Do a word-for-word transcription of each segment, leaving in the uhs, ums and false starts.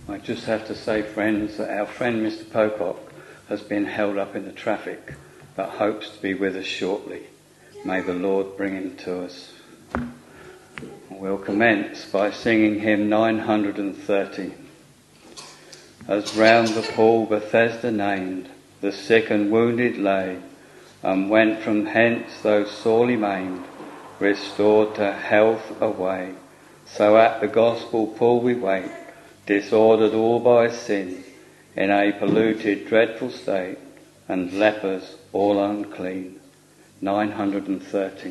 I just have to say, friends, that our friend Mister Pocock has been held up in the traffic, but hopes to be with us shortly. May the Lord bring him to us. We'll commence by singing hymn nine hundred thirty. As round the pool Bethesda named, the sick and wounded lay, and went from hence those sorely maimed, restored to health away. So at the gospel pool we wait, disordered all by sin, in a polluted dreadful state, and lepers all unclean. nine hundred thirty.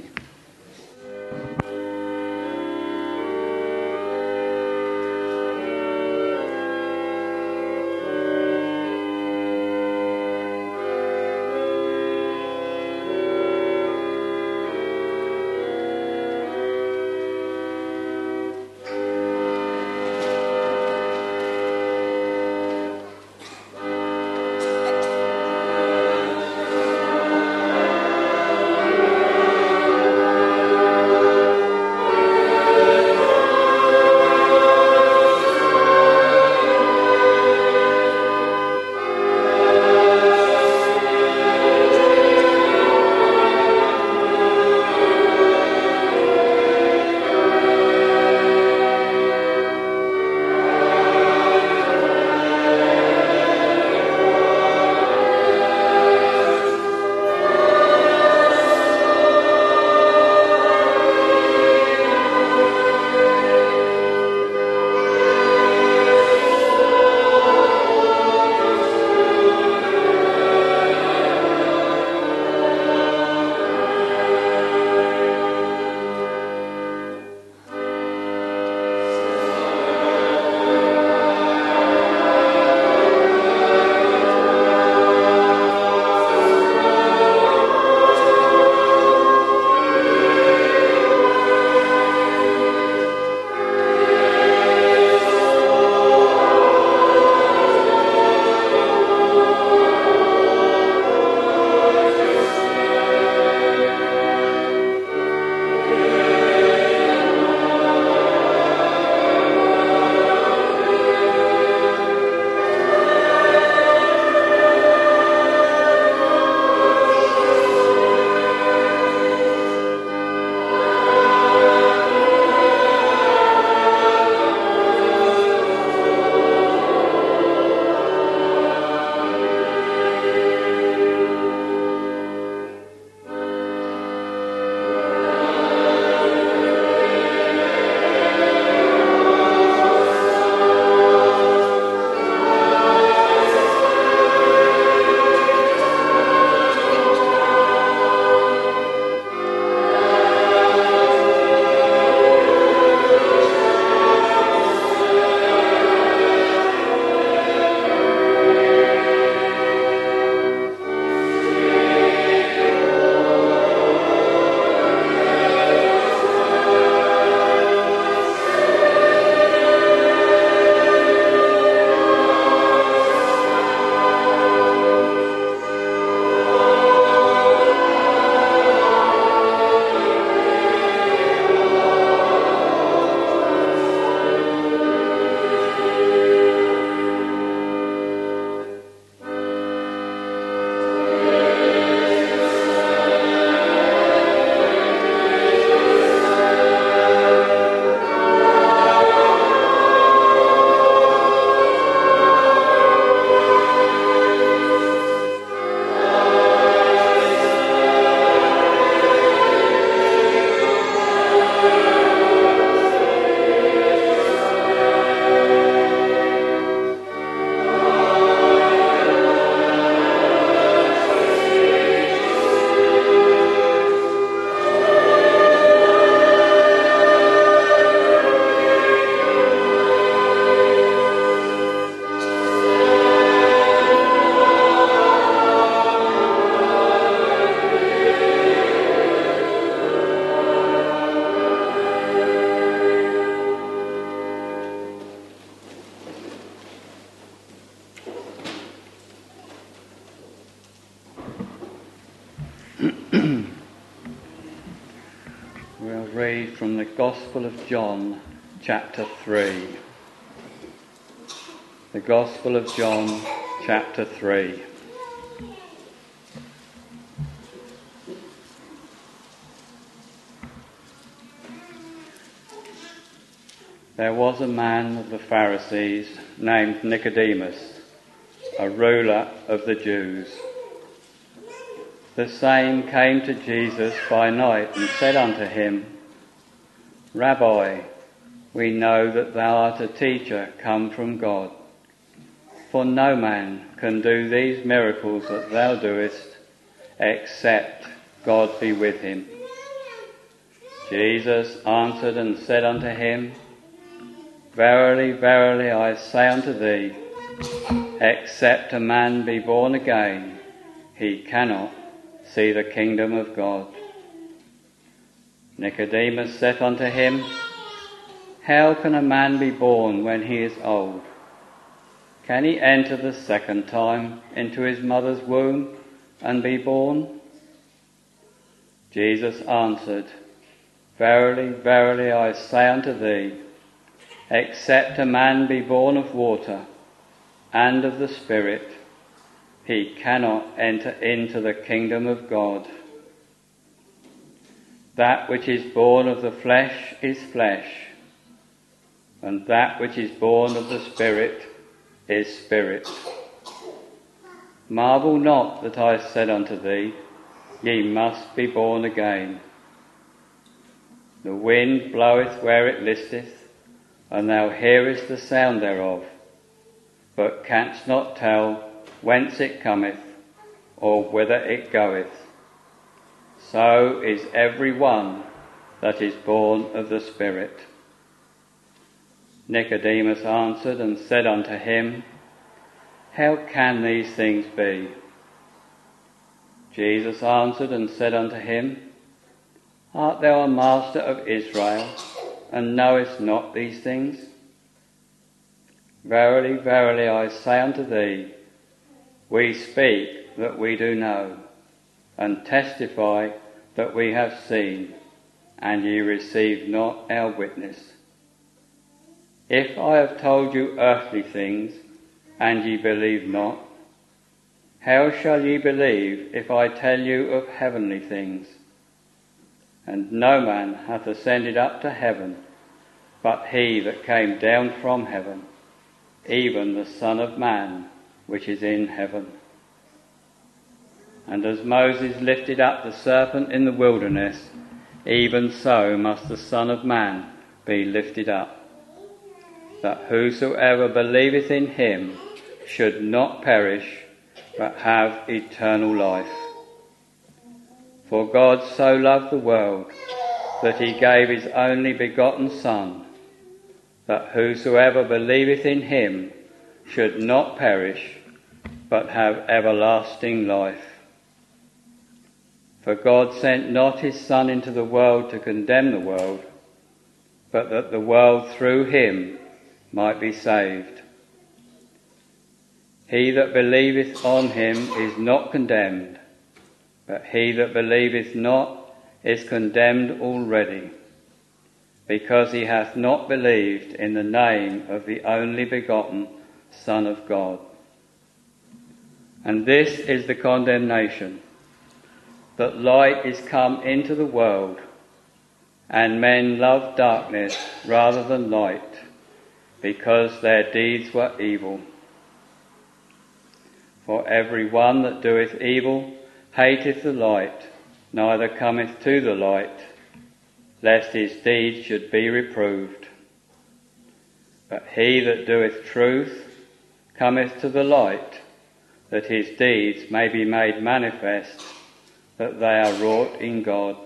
We'll read from the Gospel of John, chapter three. The Gospel of John, chapter three. There was a man of the Pharisees named Nicodemus, a ruler of the Jews. The same came to Jesus by night and said unto him, Rabbi, we know that thou art a teacher come from God, for no man can do these miracles that thou doest, except God be with him. Jesus answered and said unto him, Verily, verily, I say unto thee, except a man be born again, he cannot see the kingdom of God. Nicodemus said unto him, How can a man be born when he is old? Can he enter the second time into his mother's womb and be born? Jesus answered, Verily, verily, I say unto thee, except a man be born of water and of the Spirit, he cannot enter into the kingdom of God. That which is born of the flesh is flesh, and that which is born of the Spirit is spirit. Marvel not that I said unto thee, Ye must be born again. The wind bloweth where it listeth, and thou hearest the sound thereof, but canst not tell whence it cometh, or whither it goeth. So is every one that is born of the Spirit. Nicodemus answered and said unto him, How can these things be? Jesus answered and said unto him, Art thou a master of Israel, and knowest not these things? Verily, verily, I say unto thee, we speak that we do know, and testify that we have seen, and ye receive not our witness. If I have told you earthly things, and ye believe not, how shall ye believe if I tell you of heavenly things? And no man hath ascended up to heaven, but he that came down from heaven, even the Son of Man, which is in heaven. And as Moses lifted up the serpent in the wilderness, even so must the Son of Man be lifted up, that whosoever believeth in him should not perish, but have eternal life. For God so loved the world, that he gave his only begotten Son, that whosoever believeth in him should not perish, but have everlasting life. For God sent not his Son into the world to condemn the world, but that the world through him might be saved. He that believeth on him is not condemned, but he that believeth not is condemned already, because he hath not believed in the name of the only begotten Son of God. And this is the condemnation, that light is come into the world, and men love darkness rather than light, because their deeds were evil. For every one that doeth evil hateth the light, neither cometh to the light, lest his deeds should be reproved. But he that doeth truth cometh to the light, that his deeds may be made manifest, that they are wrought in God.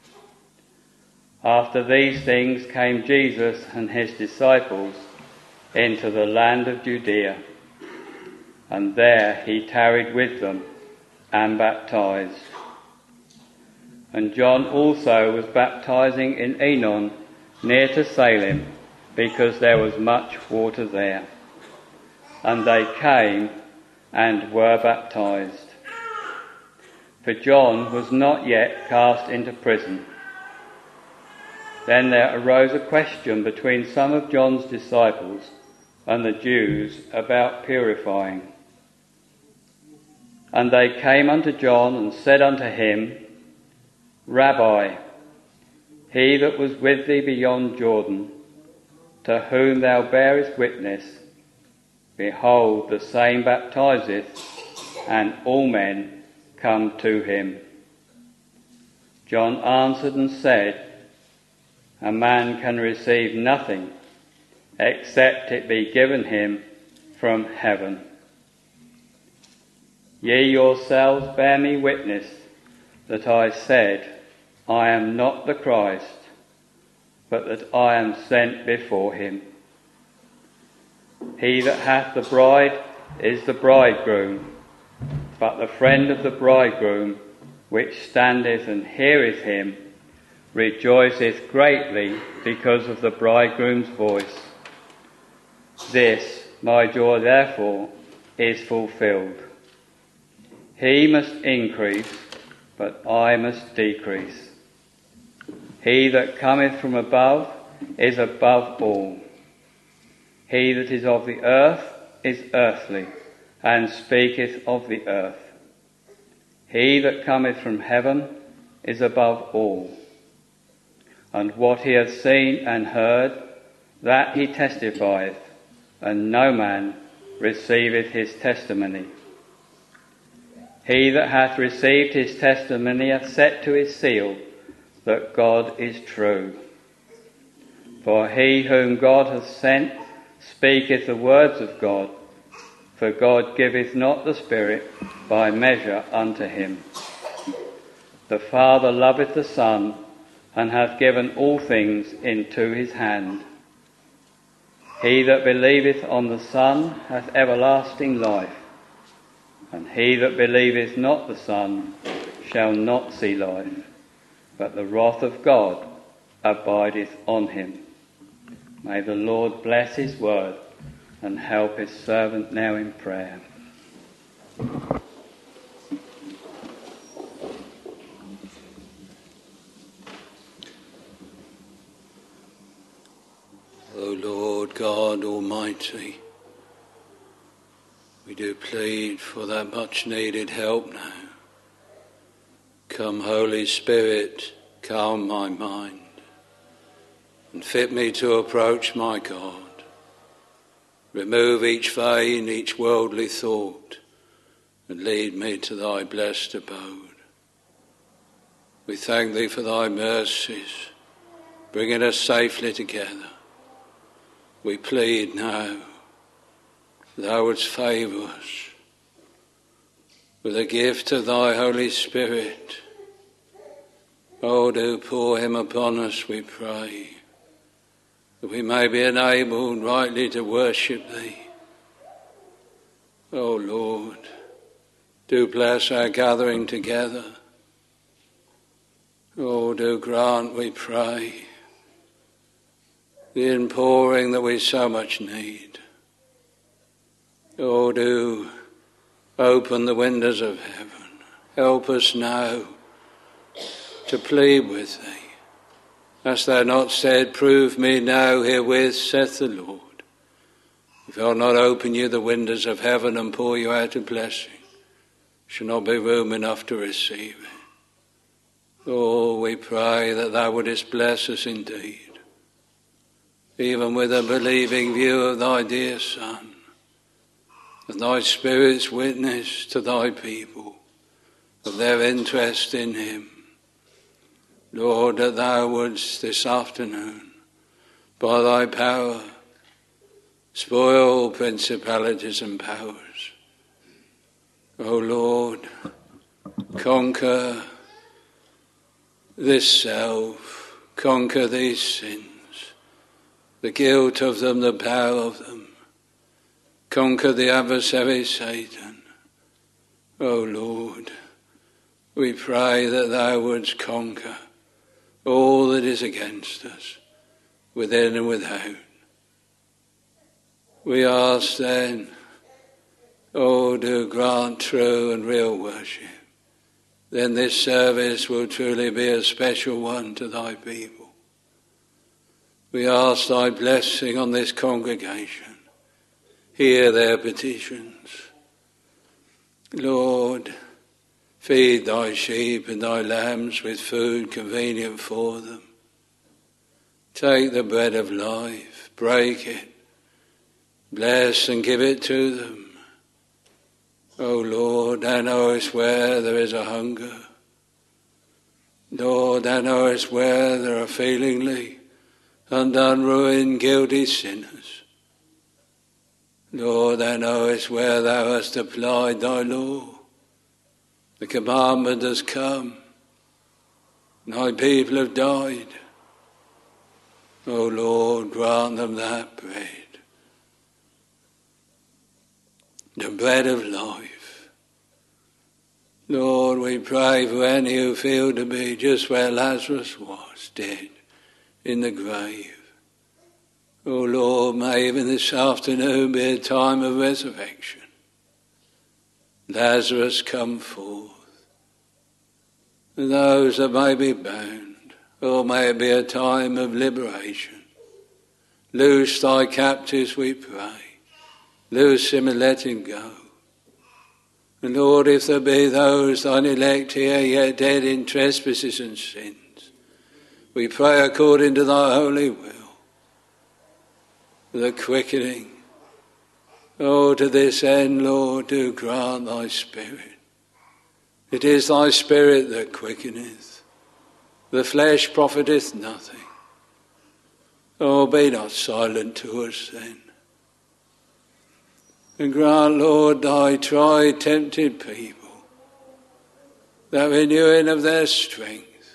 After these things came Jesus and his disciples into the land of Judea, and there he tarried with them and baptized. And John also was baptizing in Enon, near to Salem, because there was much water there. And they came and were baptized. For John was not yet cast into prison. Then there arose a question between some of John's disciples and the Jews about purifying. And they came unto John and said unto him, Rabbi, he that was with thee beyond Jordan, to whom thou bearest witness, behold, the same baptizeth, and all men come to him. John answered and said, A man can receive nothing except it be given him from heaven. Ye yourselves bear me witness that I said, I am not the Christ, but that I am sent before him. He that hath the bride is the bridegroom, but the friend of the bridegroom, which standeth and heareth him, rejoiceth greatly because of the bridegroom's voice. This my joy therefore is fulfilled. He must increase, but I must decrease. He that cometh from above is above all. He that is of the earth is earthly, and speaketh of the earth. He that cometh from heaven is above all. And what he hath seen and heard, that he testifieth, and no man receiveth his testimony. He that hath received his testimony hath set to his seal that God is true. For he whom God hath sent speaketh the words of God, for God giveth not the Spirit by measure unto him. The Father loveth the Son, and hath given all things into his hand. He that believeth on the Son hath everlasting life, and he that believeth not the Son shall not see life, but the wrath of God abideth on him. May the Lord bless his word and help his servant now in prayer. O Lord God Almighty, we do plead for that much needed help now. Come, Holy Spirit, calm my mind and fit me to approach my God. Remove each vain, each worldly thought, and lead me to thy blessed abode. We thank thee for thy mercies, bringing us safely together. We plead now, thou wouldst favour us with the gift of thy Holy Spirit. Oh, do pour him upon us, we pray, that we may be enabled rightly to worship thee. Oh, Lord, do bless our gathering together. Oh, do grant, we pray, the inpouring that we so much need. Oh, do open the windows of heaven. Help us now to plead with thee. Hast thou not said, Prove me now herewith, saith the Lord. If I'll not open you the windows of heaven and pour you out a blessing, shall not be room enough to receive it. Oh, we pray that thou wouldest bless us indeed, even with a believing view of thy dear Son, and thy Spirit's witness to thy people of their interest in him. Lord, that thou wouldst this afternoon, by thy power, spoil principalities and powers. O Lord, conquer this self, conquer these sins, the guilt of them, the power of them. Conquer the adversary Satan. O Lord, we pray that thou wouldst conquer all that is against us, within and without. We ask then, oh, do grant true and real worship. Then this service will truly be a special one to thy people. We ask thy blessing on this congregation, hear their petitions. Lord, feed thy sheep and thy lambs with food convenient for them. Take the bread of life, break it, bless and give it to them. O Lord, thou knowest where there is a hunger. Lord, thou knowest where there are feelingly undone, ruined, guilty sinners. Lord, thou knowest where thou hast applied thy law. The commandment has come. Thy people have died. O Lord, grant them that bread, the bread of life. Lord, we pray for any who feel to be just where Lazarus was, dead in the grave. O Lord, may even this afternoon be a time of resurrection. Lazarus, come forth. And those that may be bound, or may it be a time of liberation. Loose thy captives, we pray. Loose him and let him go. And Lord, if there be those thine elect here yet dead in trespasses and sins, we pray according to thy holy will, the quickening. Oh, to this end, Lord, do grant thy Spirit. It is thy Spirit that quickeneth. The flesh profiteth nothing. Oh, be not silent to us then. And grant, Lord, thy tried, tempted people that renewing of their strength.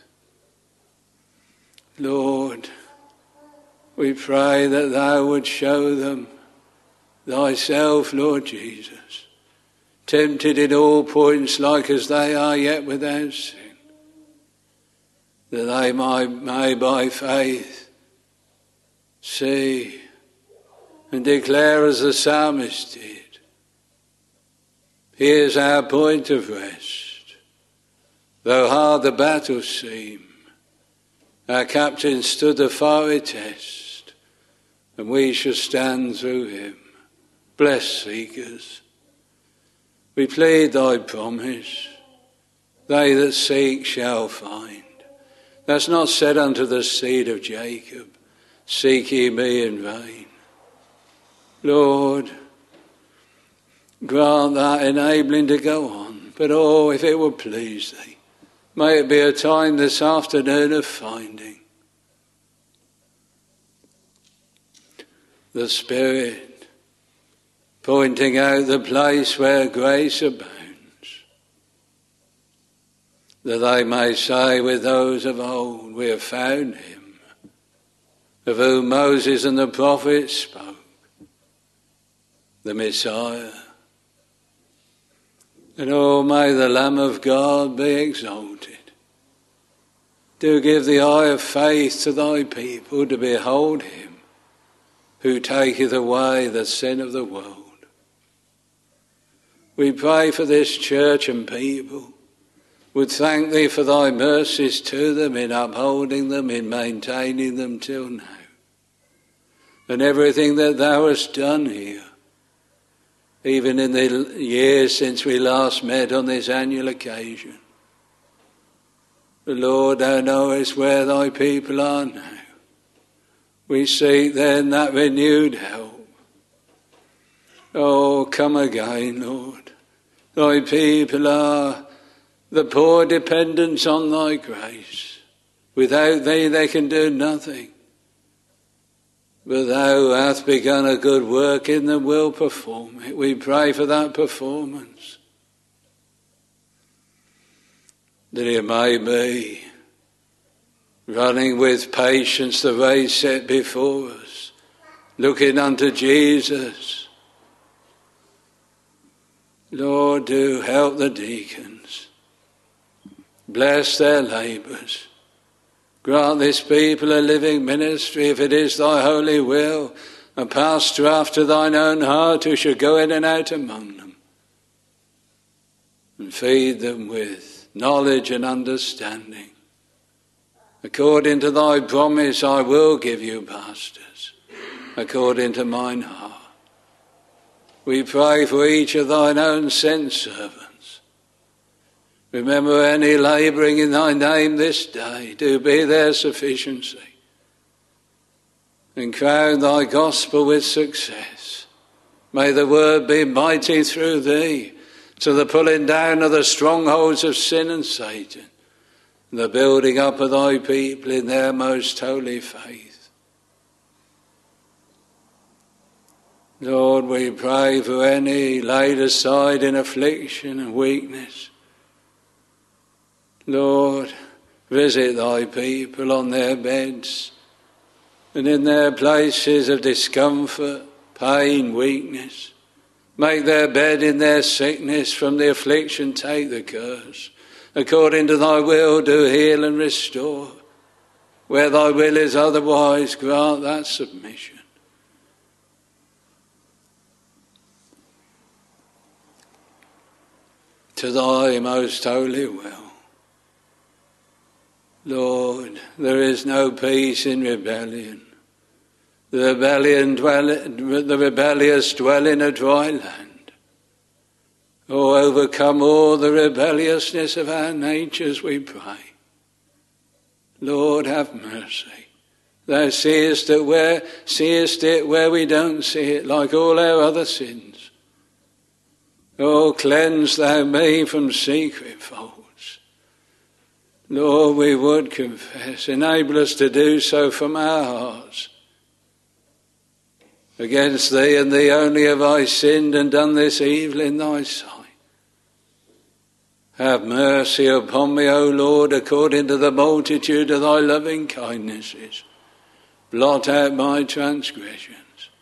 Lord, we pray that thou would show them thyself, Lord Jesus, tempted in all points like as they are, yet without sin, that they might, may by faith see and declare as the psalmist did, here's our point of rest. Though hard the battle seem, our captain stood the fiery test, and we shall stand through him. Bless seekers. We plead thy promise, they that seek shall find. That's not said unto the seed of Jacob, seek ye me in vain. Lord, grant that enabling to go on, but oh, if it would please thee, may it be a time this afternoon of finding the Spirit, pointing out the place where grace abounds, that they may say with those of old, we have found him, of whom Moses and the prophets spoke, the Messiah. And oh, may the Lamb of God be exalted. Do give the eye of faith to thy people to behold him, who taketh away the sin of the world. We pray for this church and people. Would thank thee for thy mercies to them in upholding them, in maintaining them till now. And everything that thou hast done here, even in the years since we last met on this annual occasion. The Lord, thou knowest where thy people are now. We seek then that renewed help. Oh, come again, Lord. Thy people are the poor dependents on thy grace. Without thee they can do nothing. But thou hast begun a good work in them, will perform it. We pray for that performance. That it may be running with patience the race set before us, looking unto Jesus. Lord, do help the deacons. Bless their labours. Grant this people a living ministry, if it is thy holy will, a pastor after thine own heart who shall go in and out among them and feed them with knowledge and understanding. According to thy promise, I will give you pastors, according to mine heart. We pray for each of thine own sent servants. Remember any labouring in thy name this day, do be their sufficiency. And crown thy gospel with success. May the word be mighty through thee to the pulling down of the strongholds of sin and Satan, and the building up of thy people in their most holy faith. Lord, we pray for any laid aside in affliction and weakness. Lord, visit thy people on their beds and in their places of discomfort, pain, weakness. Make their bed in their sickness, from the affliction take the curse. According to thy will do heal and restore. Where thy will is otherwise, grant that submission. To thy most holy will. Lord, there is no peace in rebellion. The rebellion dwell, the rebellious dwell in a dry land. Oh, overcome all the rebelliousness of our natures, we pray. Lord, have mercy. Thou seest it where, seest it where we don't see it, like all our other sins. Oh, cleanse thou me from secret faults. Lord, we would confess. Enable us to do so from our hearts. Against thee and thee only have I sinned and done this evil in thy sight. Have mercy upon me, O Lord, according to the multitude of thy loving kindnesses. Blot out my transgressions.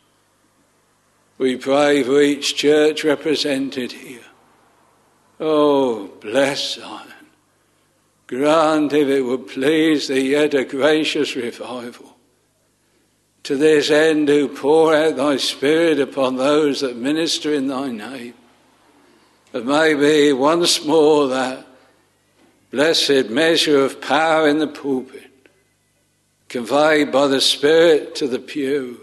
We pray for each church represented here. Oh, bless Zion. Grant, if it would please thee, yet a gracious revival. To this end do pour out thy Spirit upon those that minister in thy name. And may be once more that blessed measure of power in the pulpit, conveyed by the Spirit to the pew,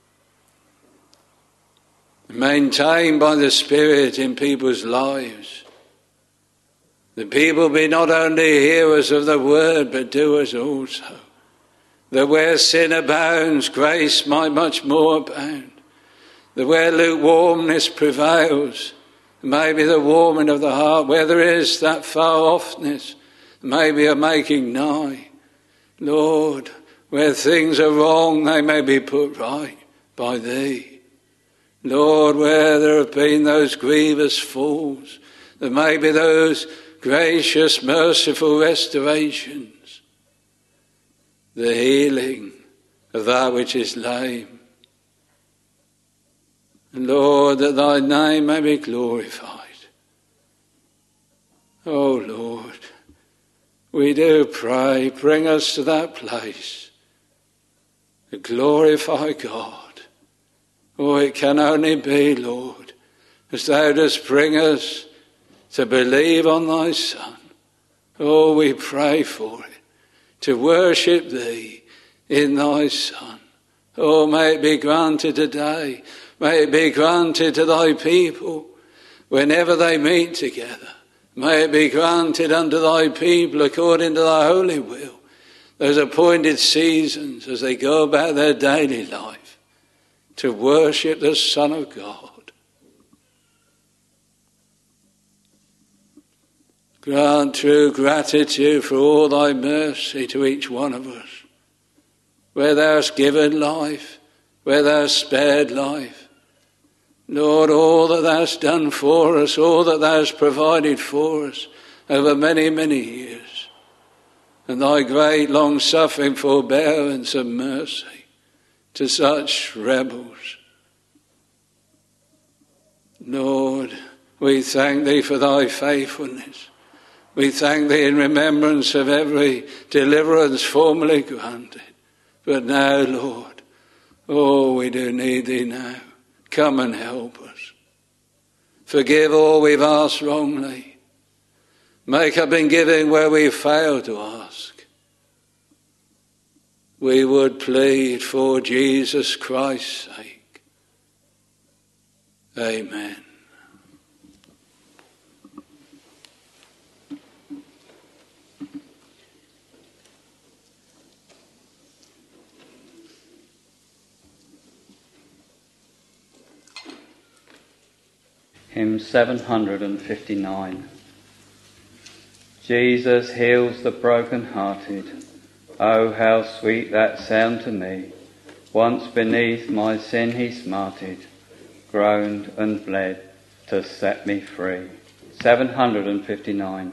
maintained by the Spirit in people's lives. The people be not only hearers of the word, but doers also. That where sin abounds, grace might much more abound. That where lukewarmness prevails, maybe the warming of the heart. Where there is that far offness, maybe a making nigh. Lord, where things are wrong, they may be put right by thee. Lord, where there have been those grievous falls, there may be those gracious, merciful restorations, the healing of that which is lame. Lord, that thy name may be glorified. Oh Lord, we do pray, bring us to that place to glorify God. Oh, it can only be, Lord, as thou dost bring us to believe on thy Son. Oh, we pray for it, to worship thee in thy Son. Oh, may it be granted today, may it be granted to thy people whenever they meet together. May it be granted unto thy people according to thy holy will, those appointed seasons as they go about their daily life, to worship the Son of God. Grant true gratitude for all thy mercy to each one of us, where thou hast given life, where thou hast spared life. Lord, all that thou hast done for us, all that thou hast provided for us over many, many years, and thy great long-suffering forbearance and mercy to such rebels. Lord, we thank thee for thy faithfulness. We thank thee in remembrance of every deliverance formerly granted. But now, Lord, oh, we do need thee now. Come and help us. Forgive all we've asked wrongly. Make up in giving where we've failed to ask. We would plead for Jesus Christ's sake. Amen. Hymn seven hundred fifty-nine. Jesus heals the broken-hearted. Oh, how sweet that sound to me. Once beneath my sin he smarted, groaned and bled to set me free. seven hundred fifty-nine.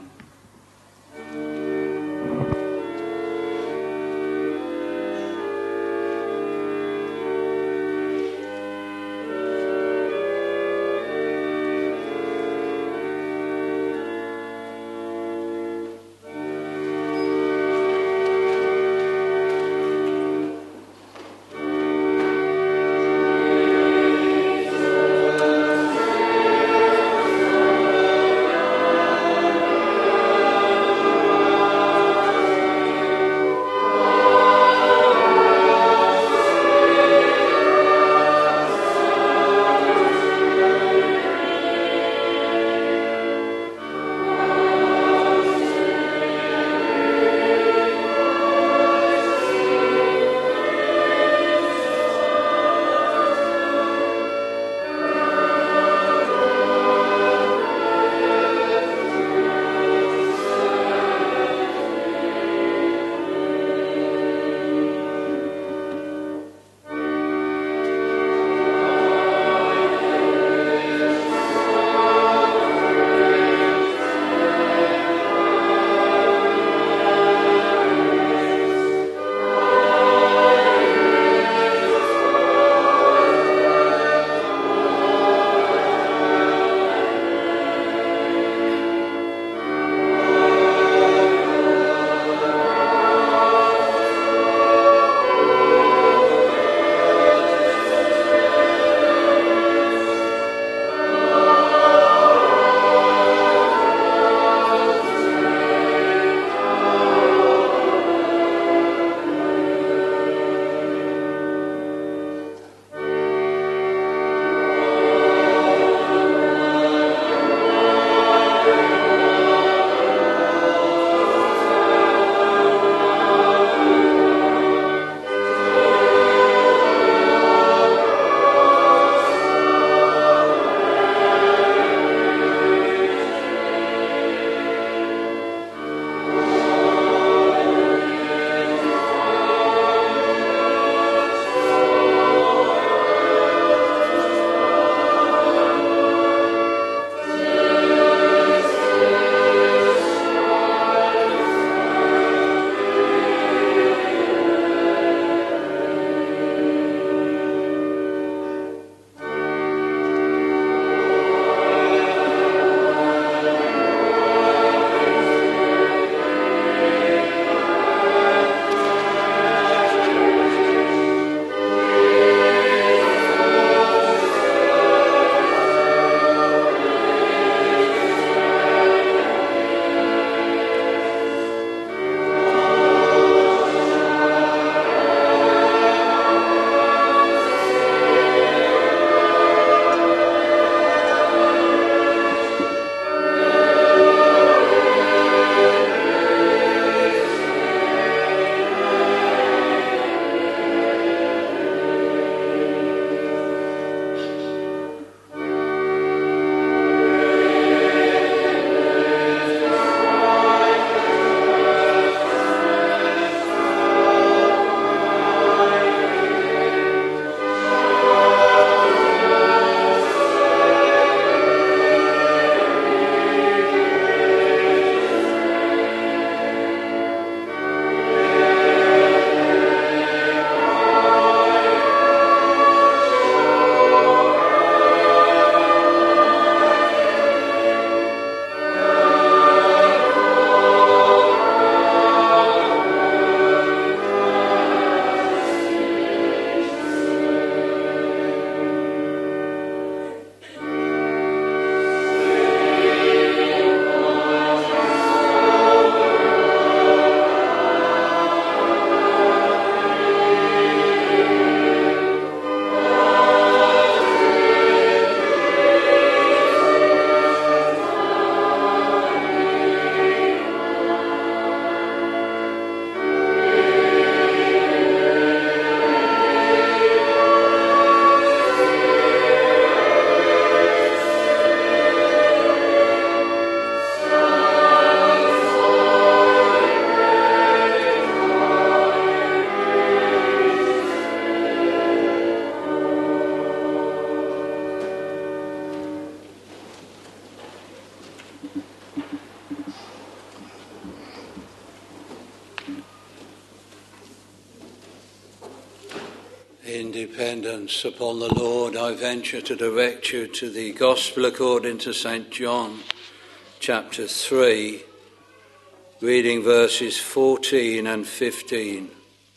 dependence upon the Lord, I venture to direct you to the Gospel according to Saint John, chapter three, reading verses fourteen and fifteen.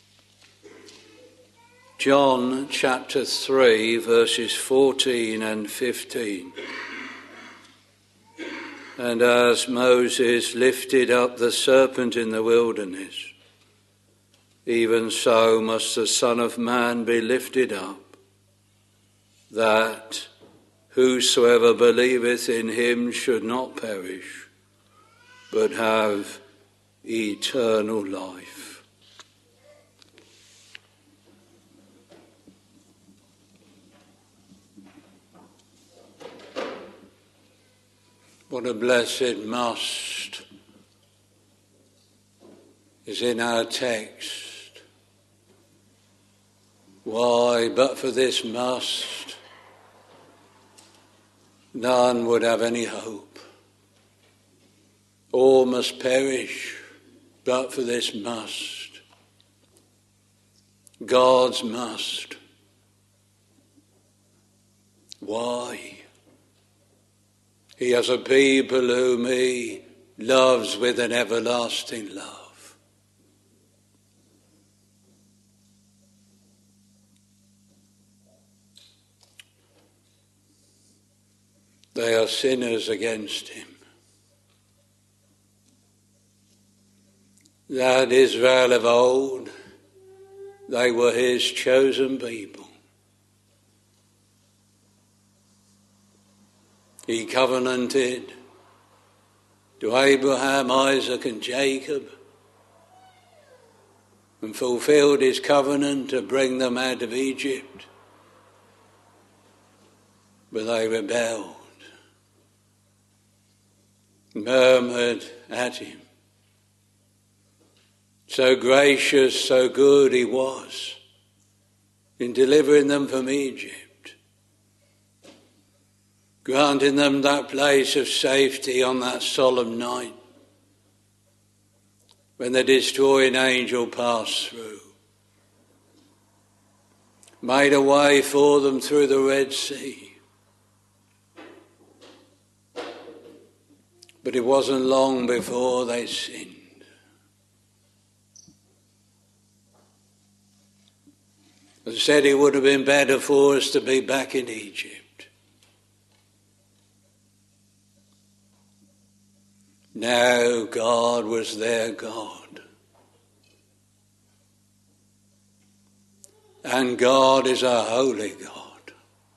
John chapter three, verses fourteen and fifteen. And as Moses lifted up the serpent in the wilderness, even so must the Son of Man be lifted up, that whosoever believeth in him should not perish, but have eternal life. What a blessed must is in our text. Why, but for this must, none would have any hope. All must perish, but for this must. God's must. Why? He has a people whom he loves with an everlasting love. They are sinners against him. That Israel of old, they were his chosen people. He covenanted to Abraham, Isaac and Jacob and fulfilled his covenant to bring them out of Egypt. But they rebelled, murmured at him. So gracious, so good he was in delivering them from Egypt, granting them that place of safety on that solemn night when the destroying angel passed through, made a way for them through the Red Sea. But it wasn't long before they sinned. And said it would have been better for us to be back in Egypt. Now God was their God. And God is a holy God,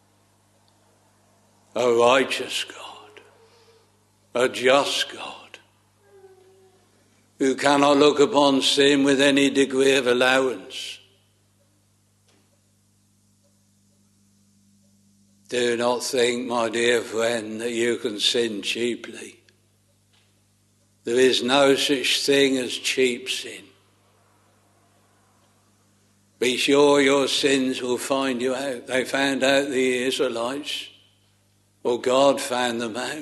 a righteous God, a just God, who cannot look upon sin with any degree of allowance. Do not think, my dear friend, that you can sin cheaply. There is no such thing as cheap sin. Be sure your sins will find you out. They found out the Israelites, or God found them out.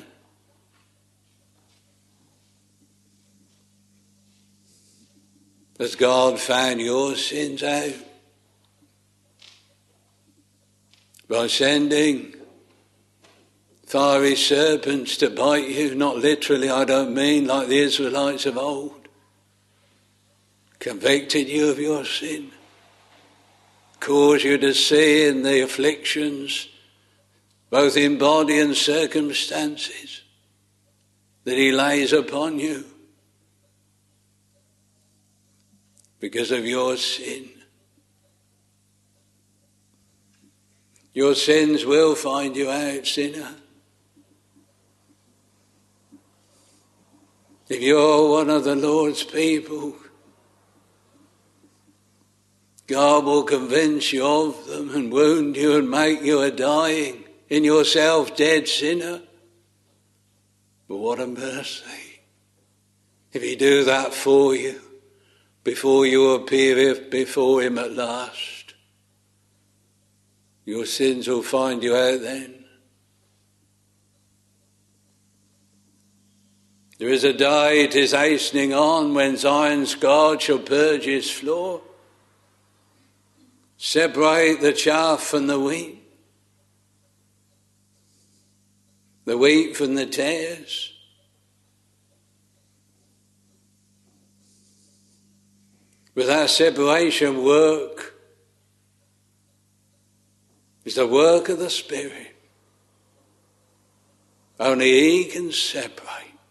Has God found your sins out? By sending fiery serpents to bite you, not literally, I don't mean like the Israelites of old, convicted you of your sin, caused you to see in the afflictions, both in body and circumstances, that he lays upon you because of your sin. Your sins will find you out, sinner. If you're one of the Lord's people, God will convince you of them and wound you and make you a dying, in yourself dead sinner. But what a mercy if he do that for you before you appear before him at last. Your sins will find you out then. There is a day, it is hastening on, when Zion's God shall purge his floor. separate the chaff from the wheat, the wheat from the tares. Without separation, work is the work of the Spirit. Only He can separate.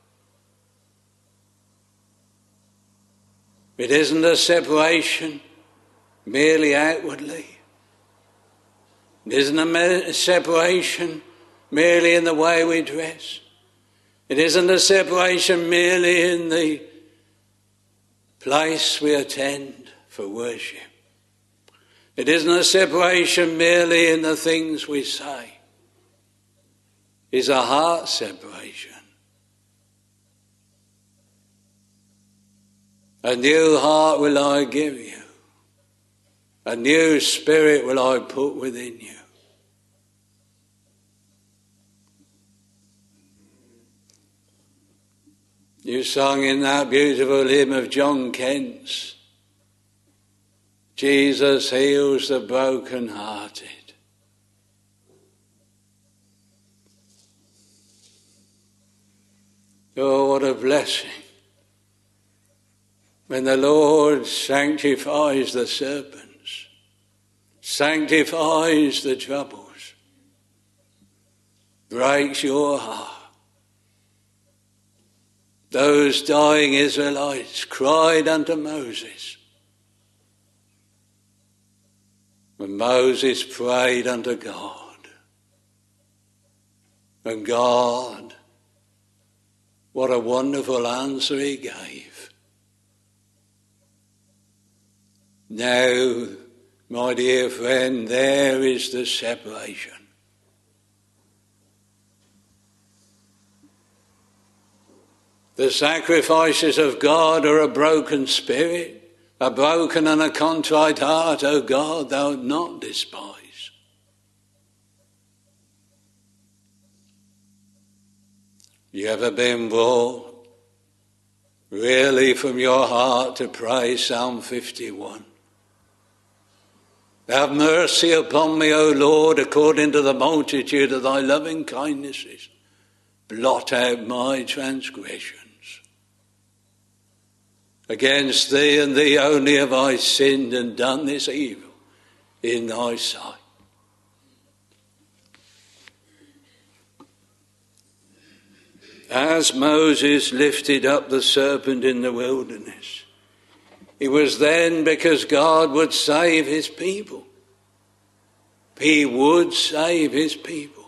It isn't a separation merely outwardly. It isn't a separation merely in the way we dress. It isn't a separation merely in the place we attend for worship. It isn't a separation merely in the things we say. It's a heart separation. A new heart will I give you. A new spirit will I put within you. You sung in that beautiful hymn of John Kent's, Jesus heals the broken-hearted. Oh, what a blessing when the Lord sanctifies the serpents, sanctifies the troubles, breaks your heart. Those dying Israelites cried unto Moses, when Moses prayed unto God, and God, what a wonderful answer He gave. Now, my dear friend, there is the separation. The sacrifices of God are a broken spirit, a broken and a contrite heart, O God, thou wilt not despise. You ever been brought really from your heart to pray Psalm fifty-one? Have mercy upon me, O Lord, according to the multitude of thy loving kindnesses. Blot out my transgressions. Against thee and thee only have I sinned and done this evil in thy sight. As Moses lifted up the serpent in the wilderness, it was then because God would save his people. He would save his people.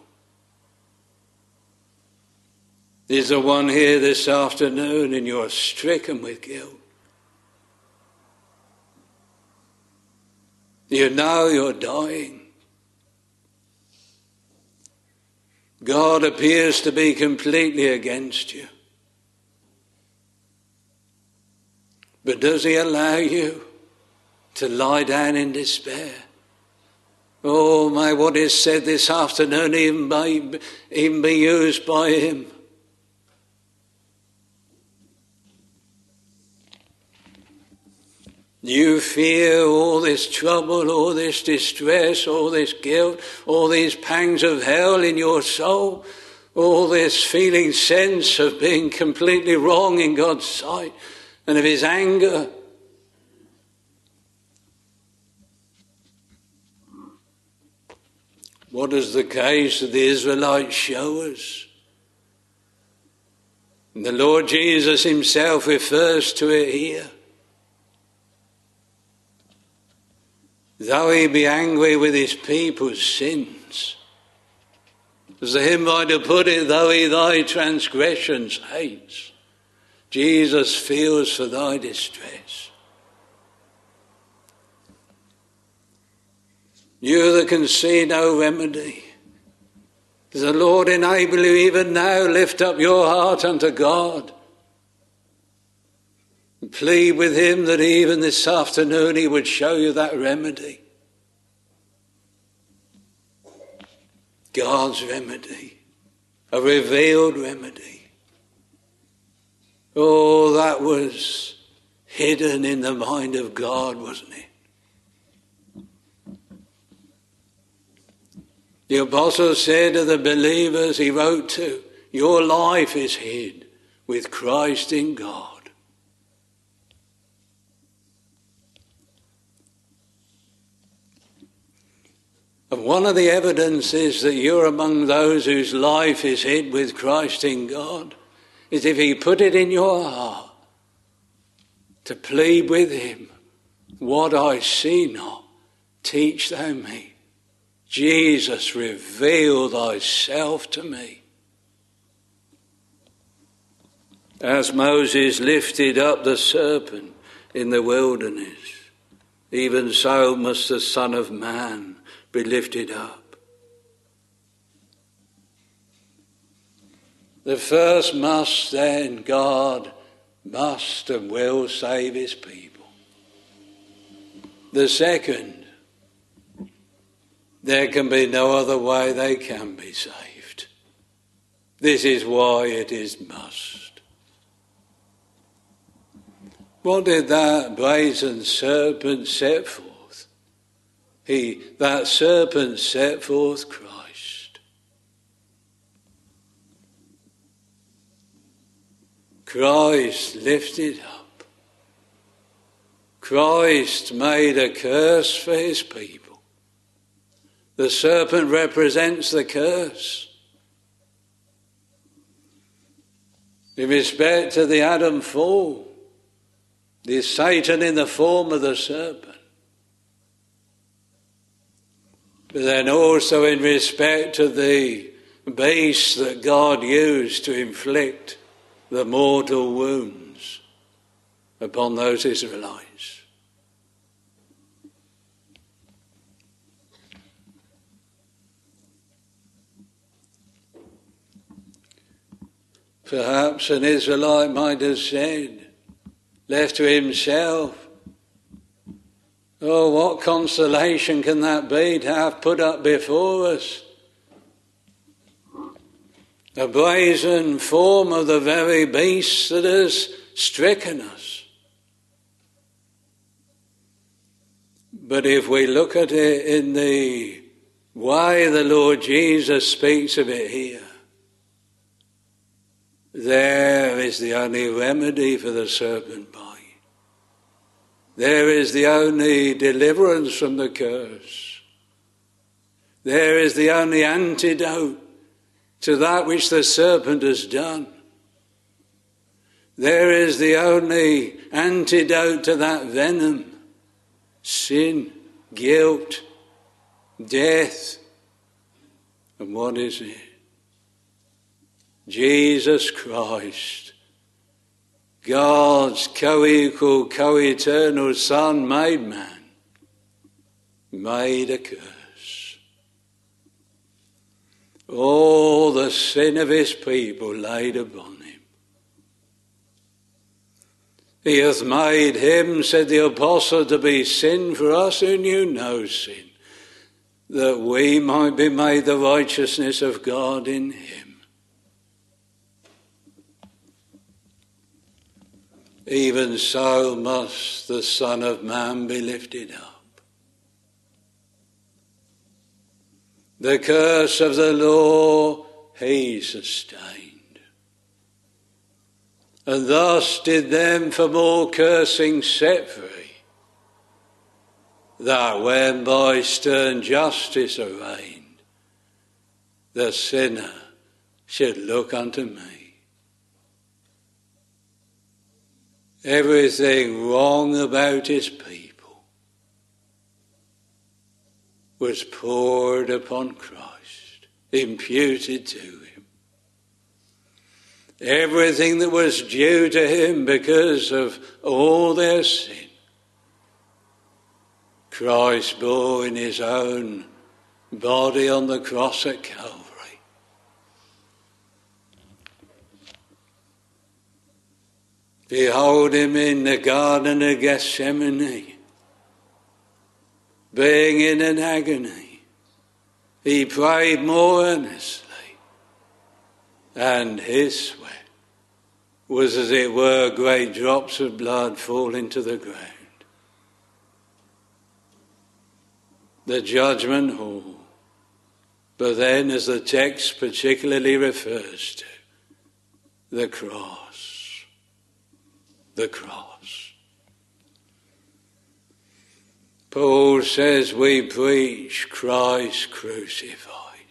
There's the one here this afternoon and you're stricken with guilt. You know you're dying. God appears to be completely against you. But does he allow you to lie down in despair? Oh, may what is said this afternoon even be, even be used by him. You fear all this trouble, all this distress, all this guilt, all these pangs of hell in your soul, all this feeling sense of being completely wrong in God's sight and of his anger. What does the case of the Israelites show us? And the Lord Jesus himself refers to it here. Though he be angry with his people's sins, as the hymn writer put it, though he thy transgressions hates, Jesus feels for thy distress. You that can see no remedy, does the Lord enable you even now lift up your heart unto God and plead with him that even this afternoon he would show you that remedy. God's remedy, a revealed remedy. Oh, that was hidden in the mind of God, wasn't it? The apostle said to the believers he wrote to, your life is hid with Christ in God. And one of the evidences that you're among those whose life is hid with Christ in God is if he put it in your heart to plead with him, what I see not, teach thou me. Jesus, reveal thyself to me. As Moses lifted up the serpent in the wilderness, even so must the Son of Man be lifted up. The first must, then, God must and will save his people. The second, there can be no other way they can be saved. This is why it is must. What did that brazen serpent set forth? He, that serpent set forth Christ. Christ lifted up. Christ made a curse for his people. The serpent represents the curse. In respect to the Adam fall, there's Satan in the form of the serpent. But then also in respect to the beast that God used to inflict the mortal wounds upon those Israelites. Perhaps an Israelite might have said, left to himself, oh, what consolation can that be to have put up before us? A brazen form of the very beast that has stricken us. But if we look at it in the way the Lord Jesus speaks of it here, there is the only remedy for the serpent bite. There is the only deliverance from the curse. There is the only antidote to that which the serpent has done. There is the only antidote to that venom, sin, guilt, death. And what is it? Jesus Christ, God's co-equal, co-eternal Son, made man, made a curse. All the sin of his people laid upon him. He hath made him, said the apostle, to be sin for us who knew no sin, that we might be made the righteousness of God in him. Even so must the Son of Man be lifted up. The curse of the law he sustained, and thus did them from all cursing set free, that when by stern justice arraigned, the sinner should look unto me. Everything wrong about his people was poured upon Christ, imputed to him. Everything that was due to him because of all their sin, Christ bore in his own body on the cross at Calvary. Behold him in the Garden of Gethsemane, being in an agony. He prayed more earnestly, and his sweat was as it were great drops of blood falling to the ground. The judgment hall But then, as the text particularly refers to, the cross. The cross. Paul says we preach Christ crucified.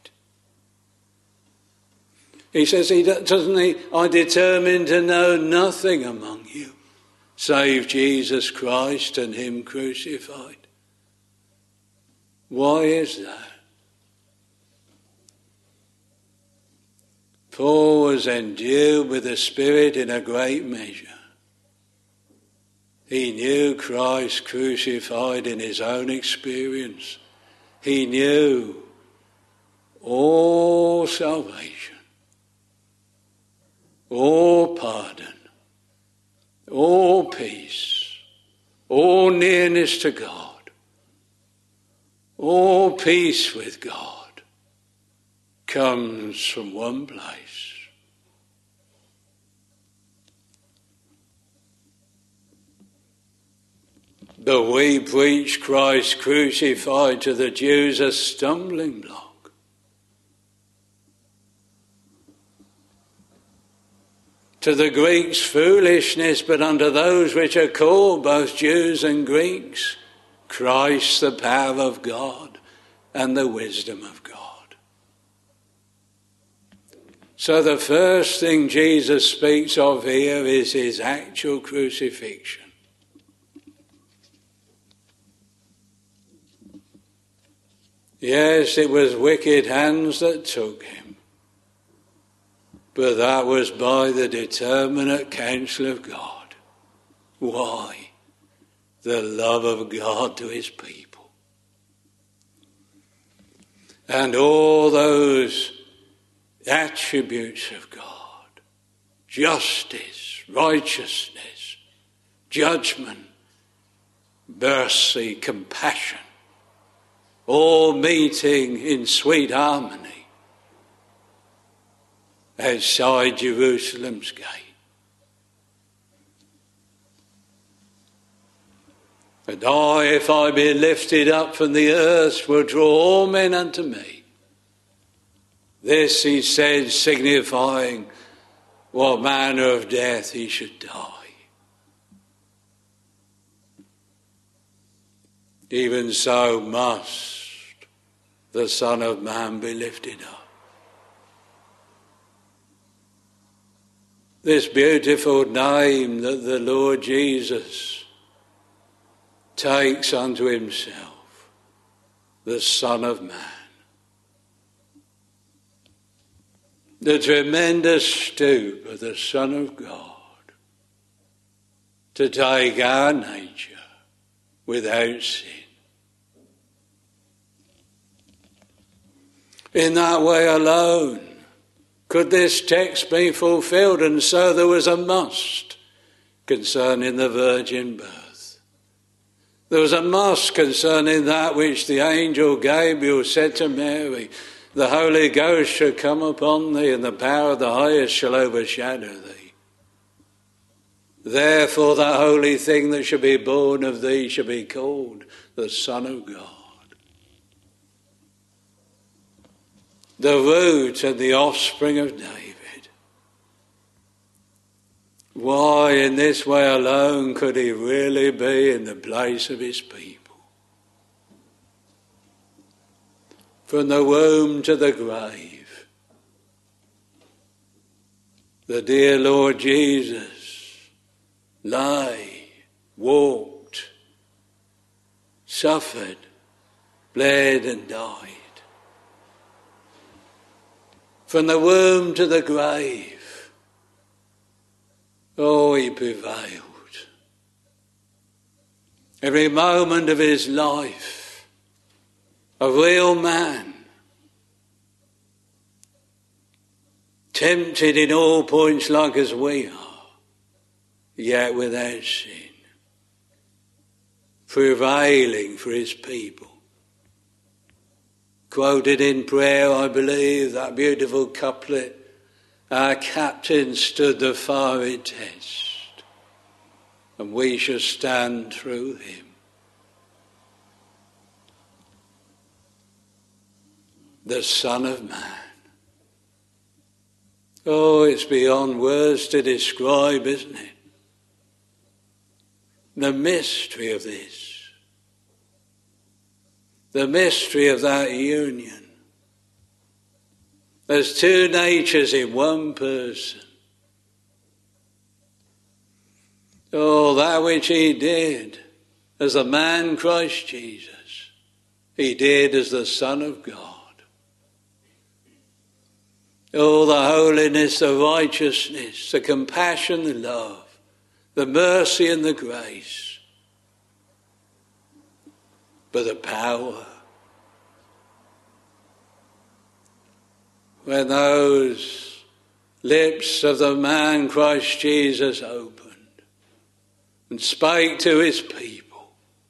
He says, he doesn't he, I determined to know nothing among you save Jesus Christ and him crucified. Why is that? Paul was endued with the Spirit in a great measure. He knew Christ crucified in his own experience. He knew all salvation, all pardon, all peace, all nearness to God, all peace with God comes from one place. But we preach Christ crucified to the Jews a stumbling block. To the Greeks foolishness, but unto those which are called, both Jews and Greeks, Christ the power of God and the wisdom of God. So the first thing Jesus speaks of here is his actual crucifixion. Yes, it was wicked hands that took him, but that was by the determinate counsel of God. Why? The love of God to his people. And all those attributes of God, justice, righteousness, judgment, mercy, compassion, all meeting in sweet harmony outside Jerusalem's gate. And I, if I be lifted up from the earth, will draw all men unto me. This he said, signifying what manner of death he should die. Even so must the Son of Man be lifted up. This beautiful name that the Lord Jesus takes unto himself, the Son of Man. The tremendous stoop of the Son of God to take our nature without sin. In that way alone could this text be fulfilled, and so there was a must concerning the virgin birth. There was a must concerning that which the angel Gabriel said to Mary, the Holy Ghost shall come upon thee, and the power of the highest shall overshadow thee. Therefore that holy thing that shall be born of thee shall be called the Son of God. The root and the offspring of David. Why, in this way alone could he really be in the place of his people? From the womb to the grave, the dear Lord Jesus lay, walked, suffered, bled and died. From the womb to the grave, oh, he prevailed. Every moment of his life, a real man, tempted in all points like as we are, yet without sin, prevailing for his people. Quoted in prayer, I believe, that beautiful couplet, our captain stood the fiery test, and we shall stand through him. the Son of Man. Oh, it's beyond words to describe, isn't it? The mystery of this. The mystery of that union. There's two natures in one person. Oh, that which he did as the man Christ Jesus, he did as the Son of God. Oh, the holiness, the righteousness, the compassion, the love, the mercy and the grace, but the power. When those lips of the man Christ Jesus opened and spake to his people,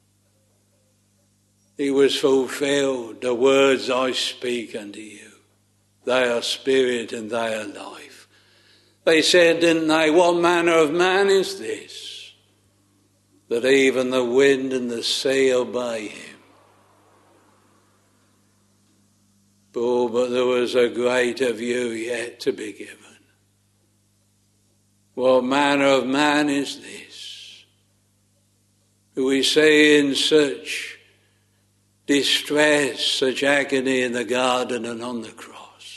it was fulfilled, the words I speak unto you. They are spirit and they are life. They said, didn't they, what manner of man is this, that even the wind and the sea obey him? Oh, but there was a greater view yet to be given. What manner of man is this, who we see in such distress, such agony in the garden and on the cross?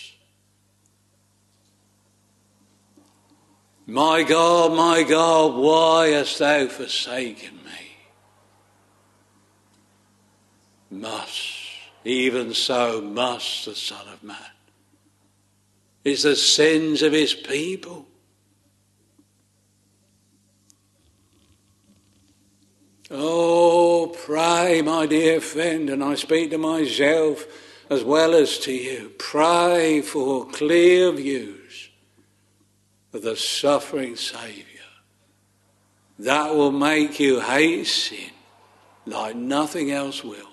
My God, my God, why hast thou forsaken me? Must, even so must the Son of Man. It's the sins of his people. Oh, pray, my dear friend, and I speak to myself as well as to you, pray for clear views of the suffering Saviour. That will make you hate sin like nothing else will.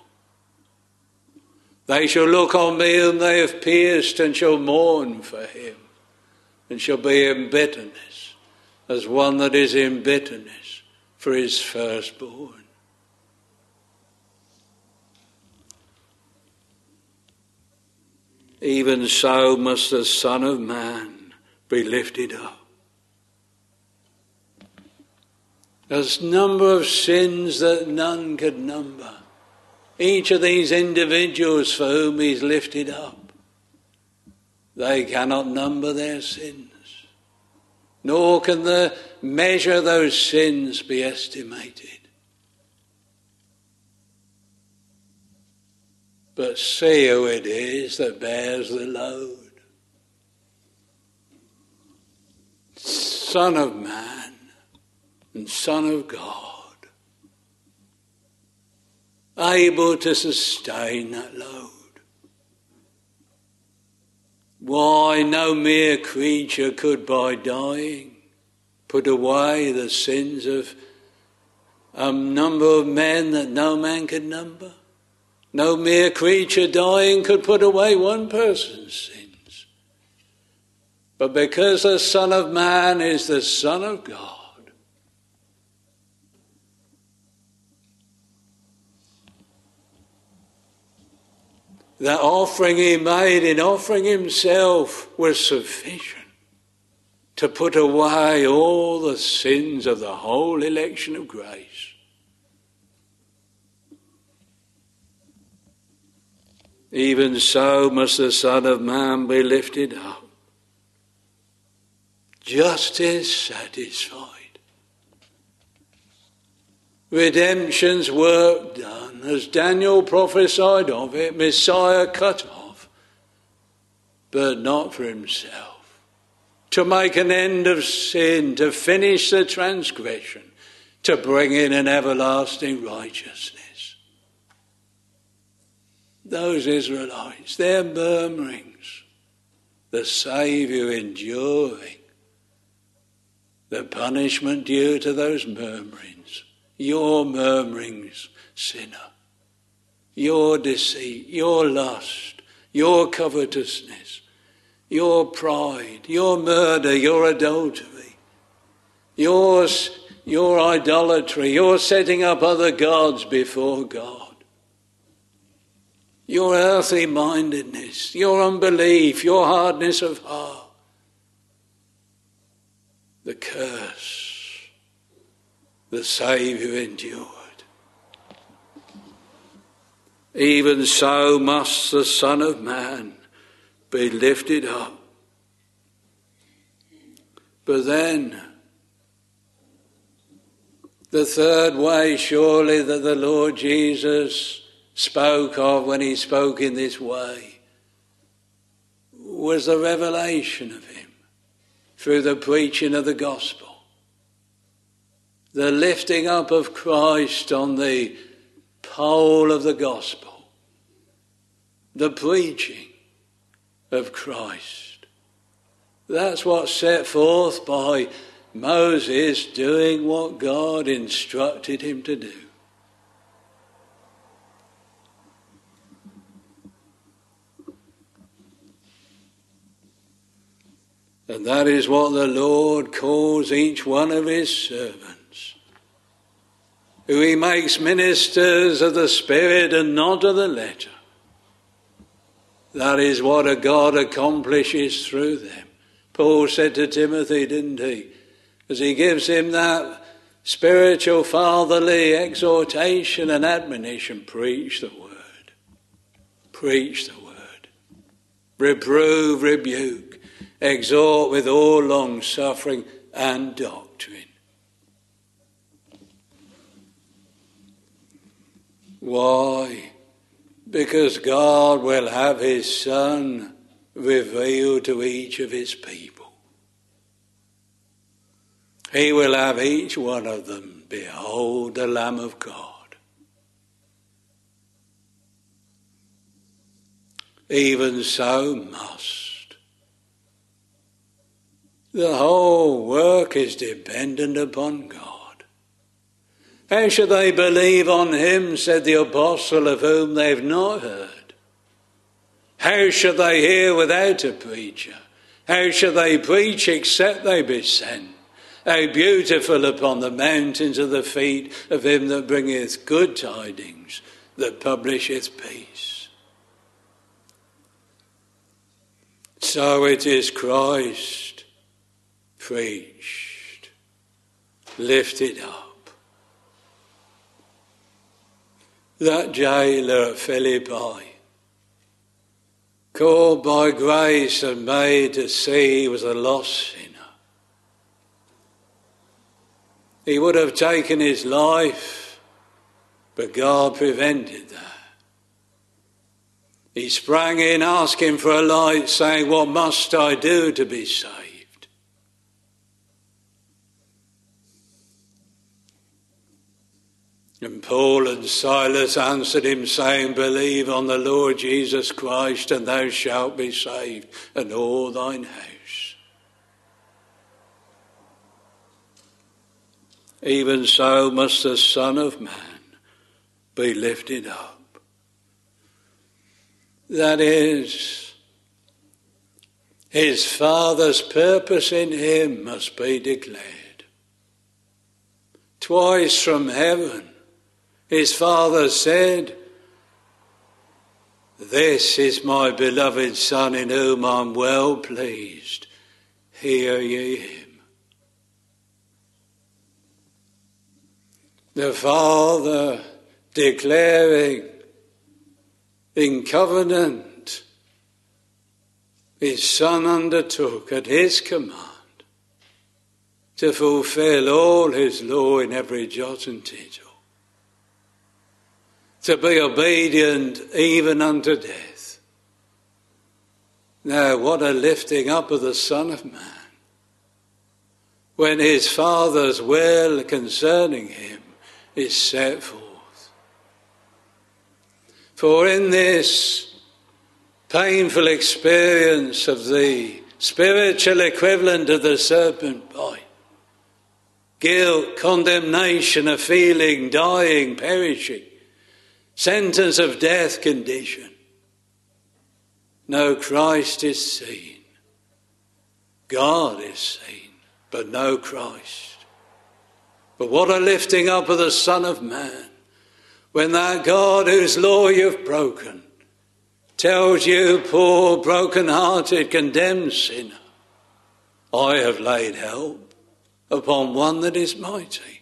They shall look on me whom they have pierced and shall mourn for him, and shall be in bitterness as one that is in bitterness for his firstborn. Even so must the Son of Man be lifted up. There's a number of sins that none could number. Each of these individuals for whom he's lifted up, they cannot number their sins, nor can the measure of those sins be estimated. But see who it is that bears the load. Son of Man and Son of God, able to sustain that load. Why, no mere creature could by dying put away the sins of a number of men that no man could number. No mere creature dying could put away one person's sins. But because the Son of Man is the Son of God, the offering he made in offering himself was sufficient to put away all the sins of the whole election of grace. Even so must the Son of Man be lifted up. Justice satisfied. Redemption's work done, as Daniel prophesied of it, Messiah cut off, but not for himself. To make an end of sin, to finish the transgression, to bring in an everlasting righteousness. Those Israelites, their murmurings, the Saviour enduring the punishment due to those murmurings. Your murmurings, sinner. Your deceit, your lust, your covetousness, your pride, your murder, your adultery, your, your idolatry, your setting up other gods before God. your earthly mindedness, your unbelief, your hardness of heart, the curse the Saviour endured. Even so must the Son of Man be lifted up. But then, the third way surely that the Lord Jesus spoke of when he spoke in this way was the revelation of him through the preaching of the gospel. The lifting up of Christ on the pole of the gospel. The preaching of Christ. That's what's set forth by Moses doing what God instructed him to do. And that is what the Lord calls each one of his servants, who he makes ministers of the Spirit and not of the letter. That is what a God accomplishes through them. Paul said to Timothy, didn't he, as he gives him that spiritual fatherly exhortation and admonition, preach the word. Preach the word. Reprove, rebuke, exhort with all long suffering and doctrine. Why? Because God will have his Son revealed to each of his people. He will have each one of them behold the Lamb of God. Even so must. The whole work is dependent upon God. How should they believe on him, said the apostle, of whom they've not heard? How should they hear without a preacher? How should they preach except they be sent? How beautiful upon the mountains are the feet of him that bringeth good tidings, that publisheth peace. So it is Christ preached, lifted up. That jailer at Philippi, called by grace and made to see he was a lost sinner. He would have taken his life, but God prevented that. He sprang in asking for a light, saying, what must I do to be saved? And Paul and Silas answered him, saying, believe on the Lord Jesus Christ, and thou shalt be saved, and all thine house. Even so must the Son of Man be lifted up. That is, his Father's purpose in him must be declared. Twice from heaven, his Father said, this is my beloved Son in whom I am well pleased. Hear ye him. The Father declaring in covenant, his Son undertook at his command to fulfill all his law in every jot and tittle. To be obedient even unto death. Now, what a lifting up of the Son of Man, when his Father's will concerning him is set forth. For in this painful experience of the spiritual equivalent of the serpent bite, guilt, condemnation, a feeling, dying, perishing, sentence of death condition. No Christ is seen. God is seen, but no Christ. But what a lifting up of the Son of Man, when that God whose law you've broken tells you, poor, broken-hearted, condemned sinner, I have laid help upon one that is mighty.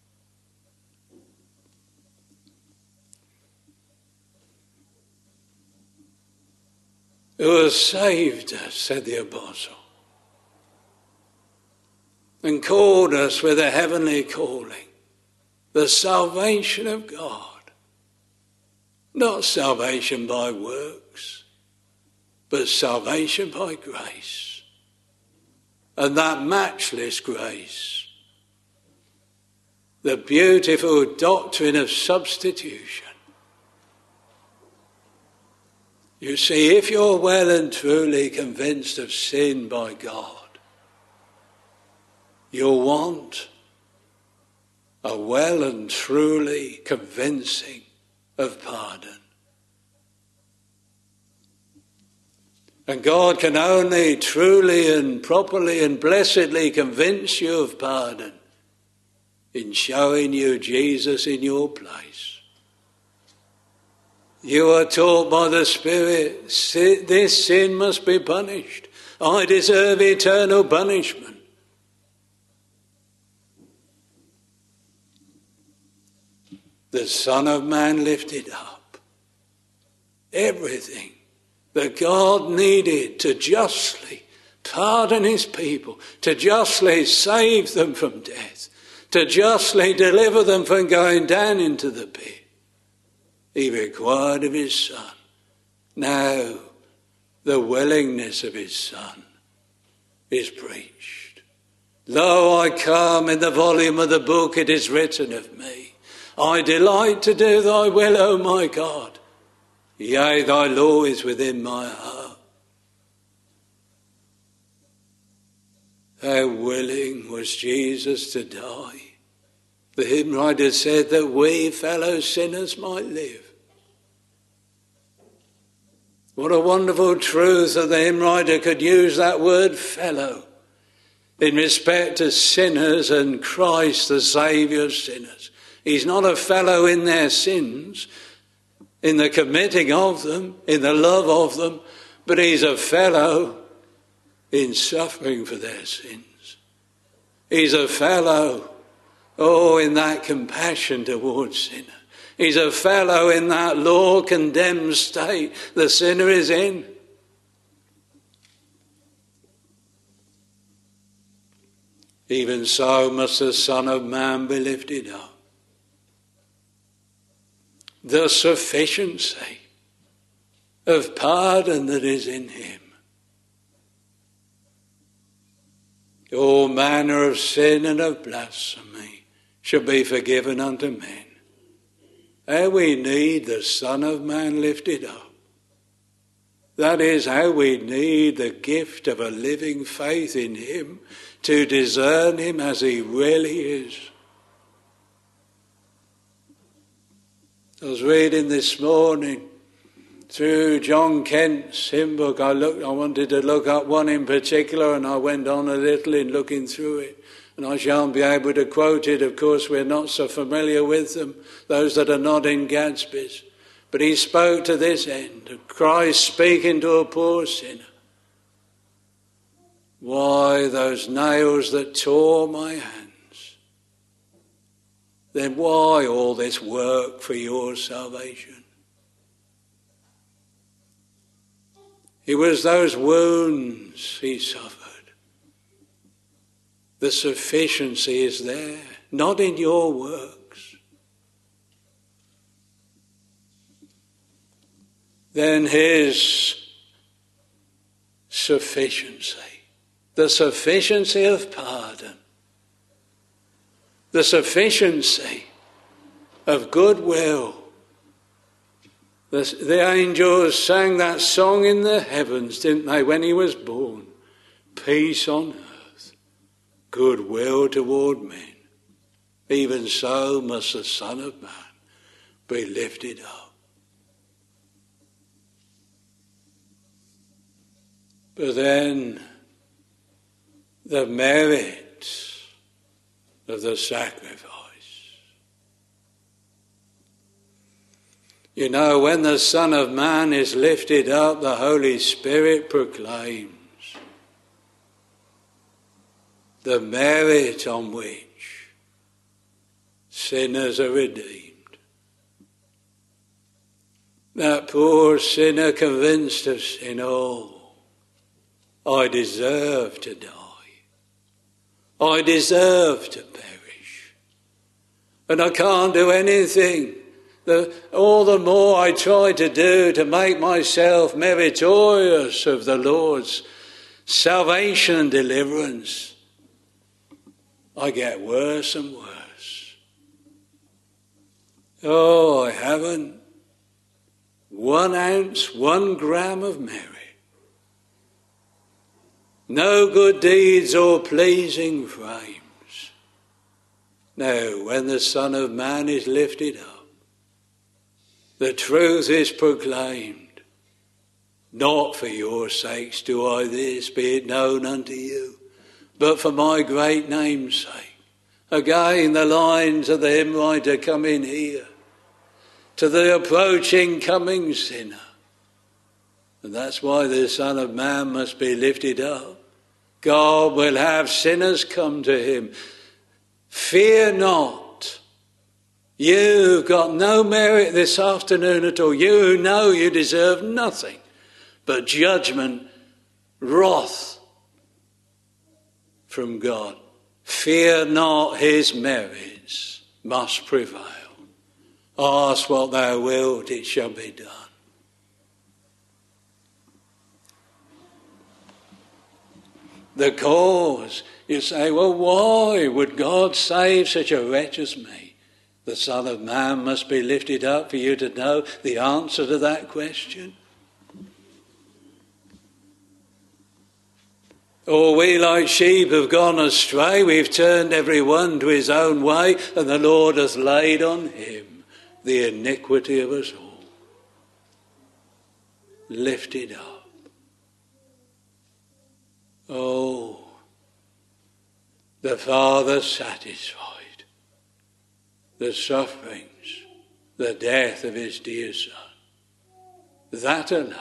Who has saved us, said the apostle, and called us with a heavenly calling, the salvation of God. Not salvation by works, but salvation by grace. And that matchless grace, the beautiful doctrine of substitution. You see, if you're well and truly convinced of sin by God, you'll want a well and truly convincing of pardon. And God can only truly and properly and blessedly convince you of pardon in showing you Jesus in your place. You are taught by the Spirit, this sin must be punished. I deserve eternal punishment. The Son of Man lifted up everything that God needed to justly pardon his people, to justly save them from death, to justly deliver them from going down into the pit. He required of his Son. Now, the willingness of his Son is preached. Lo, I come, in the volume of the book it is written of me. I delight to do thy will, O my God. Yea, thy law is within my heart. How willing was Jesus to die. The hymn writer said that we fellow sinners might live. What a wonderful truth that the hymn writer could use that word fellow in respect to sinners and Christ the Saviour of sinners. He's not a fellow in their sins, in the committing of them, in the love of them, but he's a fellow in suffering for their sins. He's a fellow, oh, in that compassion towards sinner. He's a fellow in that law-condemned state the sinner is in. Even so must the Son of Man be lifted up. The sufficiency of pardon that is in him. All manner of sin and of blasphemy shall be forgiven unto men. How we need the Son of Man lifted up. That is how we need the gift of a living faith in him to discern him as he really is. I was reading this morning through John Kent's hymn book. I looked, I wanted to look up one in particular, and I went on a little in looking through it. And I shan't be able to quote it. Of course, we're not so familiar with them, those that are not in Gadsby's. But he spoke to this end, of Christ speaking to a poor sinner. Why those nails that tore my hands? Then why all this work for your salvation? It was those wounds he suffered. The sufficiency is there, not in your works. Then his sufficiency, the sufficiency of pardon, the sufficiency of goodwill. The, the angels sang that song in the heavens, didn't they, when he was born? Peace on earth, goodwill toward men. Even so must the Son of Man be lifted up. But then the merit of the sacrifice. You know, when the Son of Man is lifted up, the Holy Spirit proclaims the merit on which sinners are redeemed. That poor sinner convinced of sin, oh, I deserve to die. I deserve to perish. And I can't do anything. The, all the more I try to do to make myself meritorious of the Lord's salvation and deliverance, I get worse and worse. Oh, I haven't one ounce, one gram of merit. No good deeds or pleasing frames. No, when the Son of Man is lifted up, the truth is proclaimed. Not for your sakes do I this, be it known unto you, but for my great name's sake. Again, the lines of the hymn writer come in here. To the approaching coming sinner. And that's why the Son of Man must be lifted up. God will have sinners come to him. Fear not. You've got no merit this afternoon at all. You who know you deserve nothing but judgment, wrath from God. Fear not, his merits must prevail. Ask what thou wilt, it shall be done. The cause, you say, well, why would God save such a wretch as me? The Son of Man must be lifted up for you to know the answer to that question. Or we like sheep have gone astray, we've turned every one to his own way, and the Lord hath laid on him the iniquity of us all. Lifted up. Oh, the Father satisfied the sufferings, the death of his dear Son. That alone.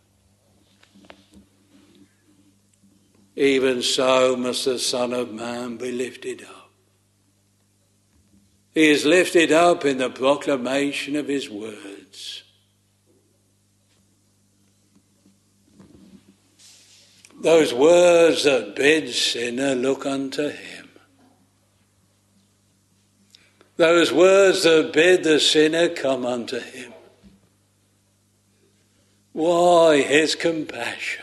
Even so must the Son of Man be lifted up. He is lifted up in the proclamation of his words. Those words that bid sinner look unto him. Those words that bid the sinner come unto him. Why? His compassion.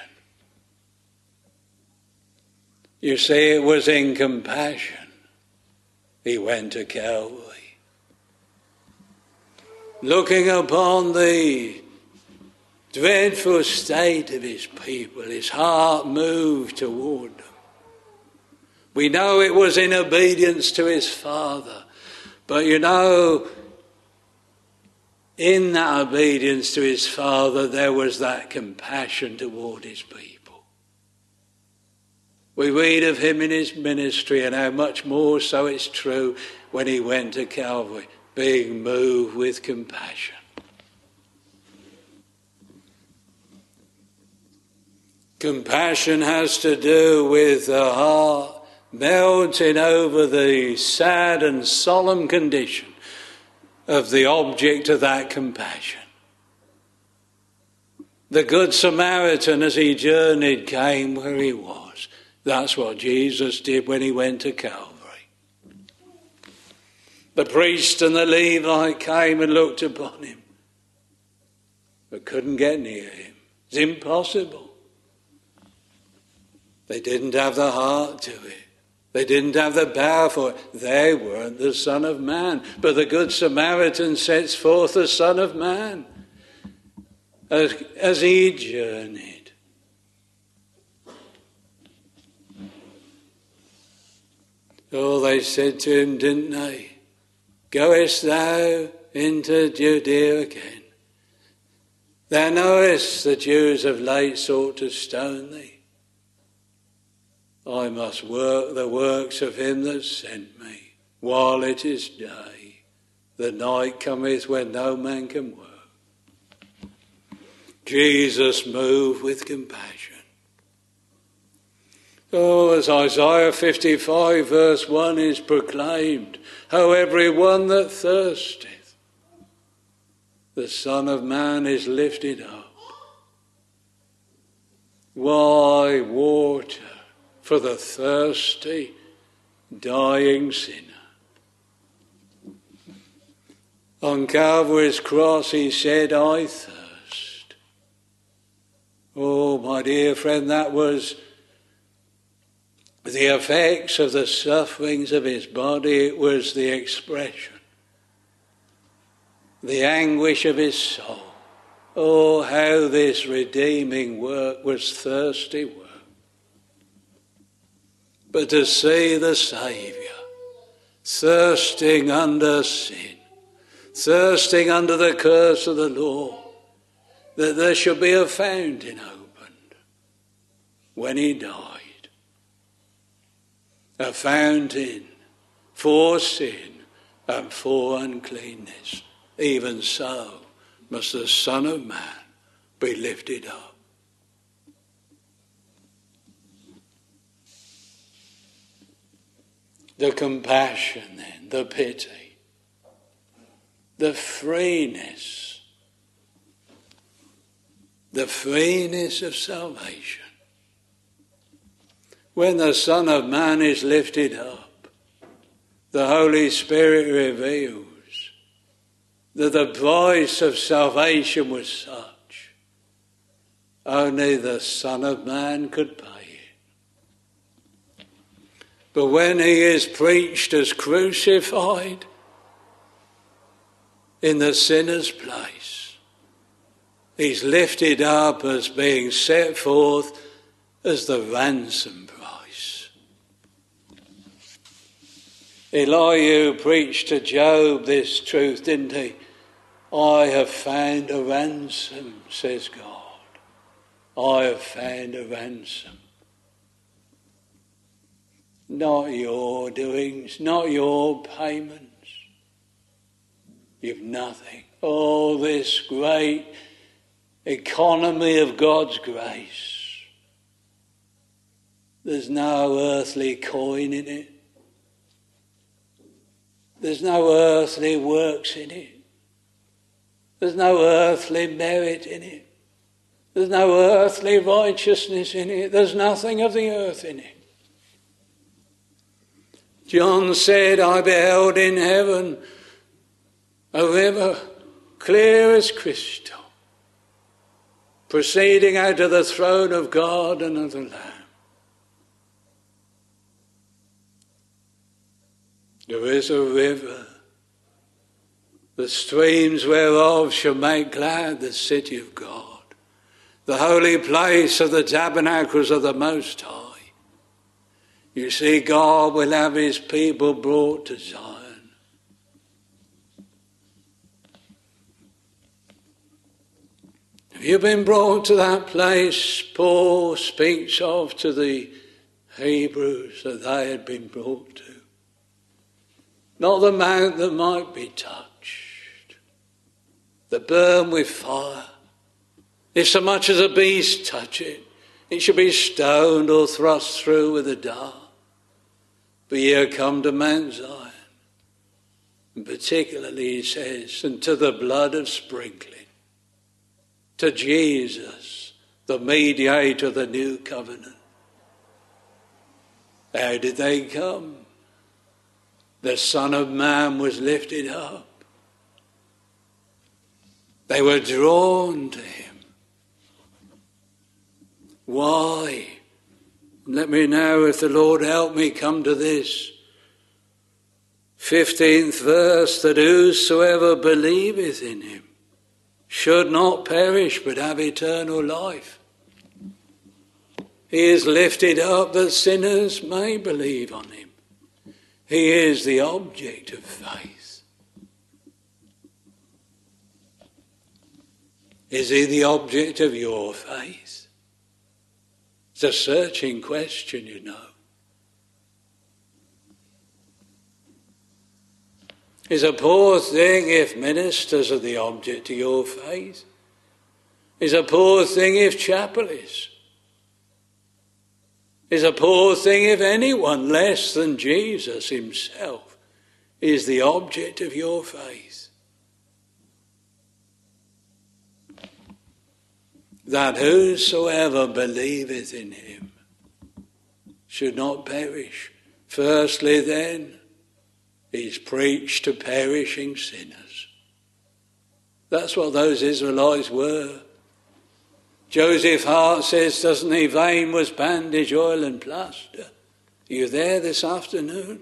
You see, it was in compassion he went to Calvary. Looking upon the dreadful state of his people, his heart moved toward them. We know it was in obedience to his Father. But you know, in that obedience to his Father, there was that compassion toward his people. We read of him in his ministry, and how much more so it's true when he went to Calvary, being moved with compassion. Compassion has to do with the heart melting over the sad and solemn condition of the object of that compassion. The Good Samaritan, as he journeyed, came where he was. That's what Jesus did when he went to Calvary. The priest and the Levite came and looked upon him, but couldn't get near him. It's impossible. They didn't have the heart to it. They didn't have the power for it. They weren't the Son of Man. But the Good Samaritan sets forth the Son of Man as, as he journeyed. Oh, they said to him, didn't they? Goest thou into Judea again? Thou knowest the Jews have late sought to stone thee. I must work the works of him that sent me, while it is day. The night cometh when no man can work. Jesus moved with compassion. Oh, as Isaiah fifty-five verse one is proclaimed, how every one that thirsteth, the Son of Man is lifted up. Why water for the thirsty, dying sinner? On Calvary's cross he said, I thirst. Oh, my dear friend, that was the effects of the sufferings of his body. It was the expression, the anguish of his soul. Oh, how this redeeming work was thirsty work. But to see the Saviour thirsting under sin, thirsting under the curse of the law, that there should be a fountain opened when he died. A fountain for sin and for uncleanness. Even so must the Son of Man be lifted up. The compassion then, the pity, the freeness, the freeness of salvation. When the Son of Man is lifted up, the Holy Spirit reveals that the price of salvation was such, only the Son of Man could pay it. But when he is preached as crucified in the sinner's place, he's lifted up as being set forth as the ransom price. Elihu preached to Job this truth, didn't he? I have found a ransom, says God. I have found a ransom. Not your doings, not your payments. You've nothing. All this great economy of God's grace. There's no earthly coin in it. There's no earthly works in it. There's no earthly merit in it. There's no earthly righteousness in it. There's nothing of the earth in it. John said, I beheld in heaven a river clear as crystal, proceeding out of the throne of God and of the Lamb. There is a river, the streams whereof shall make glad the city of God, the holy place of the tabernacles of the Most High. You see, God will have his people brought to Zion. Have you been brought to that place Paul speaks of to the Hebrews that they had been brought to? Not the mount that might be touched, that burn with fire. If so much as a beast touch it, it should be stoned or thrust through with a dart. But ye are come to Mount Zion, and particularly, he says, and to the blood of sprinkling, to Jesus, the mediator of the new covenant. How did they come? The Son of Man was lifted up. They were drawn to him. Why? Let me now, if the Lord help me, come to this fifteenth verse, that whosoever believeth in him should not perish but have eternal life. He is lifted up that sinners may believe on him. He is the object of faith. Is he the object of your faith? It's a searching question, you know. It's a poor thing if ministers are the object of your faith. It's a poor thing if chapel is. It's a poor thing if anyone less than Jesus himself is the object of your faith. That whosoever believeth in him should not perish. Firstly then, he's preached to perishing sinners. That's what those Israelites were. Joseph Hart says, doesn't he, vain was bandage, oil and plaster. Are you there this afternoon?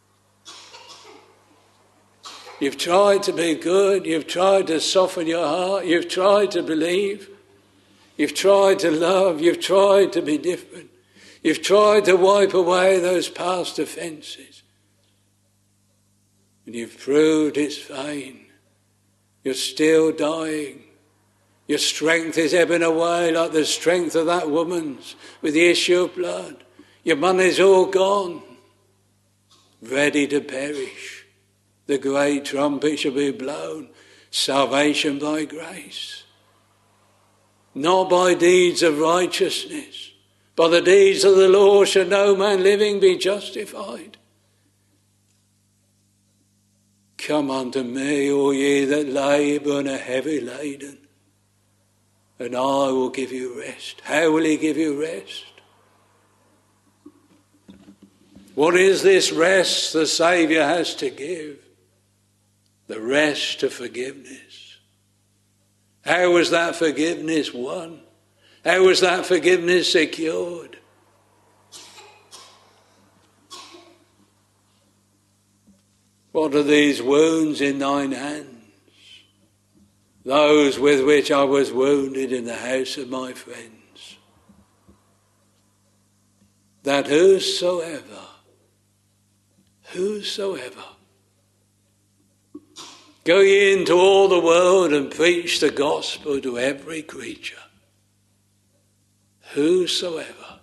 You've tried to be good, you've tried to soften your heart, you've tried to believe, you've tried to love, you've tried to be different, you've tried to wipe away those past offences. And you've proved it's vain. You're still dying. Your strength is ebbing away like the strength of that woman's with the issue of blood. Your money's all gone, ready to perish. The great trumpet shall be blown, salvation by grace. Not by deeds of righteousness. By the deeds of the law shall no man living be justified. Come unto me, all ye that labour and are heavy laden, and I will give you rest. How will he give you rest? What is this rest the Saviour has to give? The rest of forgiveness. How was that forgiveness won? How was that forgiveness secured? What are these wounds in thine hands? Those with which I was wounded in the house of my friends. That whosoever, whosoever, go ye into all the world and preach the gospel to every creature. Whosoever.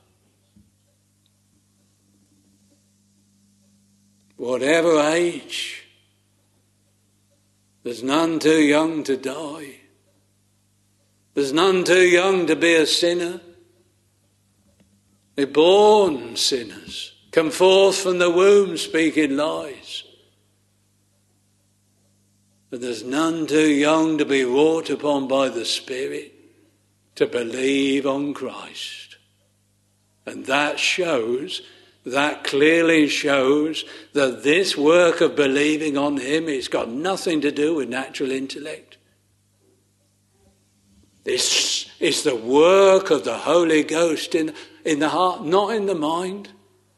Whatever age, there's none too young to die. There's none too young to be a sinner. They're born sinners, come forth from the womb speaking lies. But there's none too young to be wrought upon by the Spirit to believe on Christ. And that shows, that clearly shows that this work of believing on him has got nothing to do with natural intellect. This is the work of the Holy Ghost in, in the heart, not in the mind.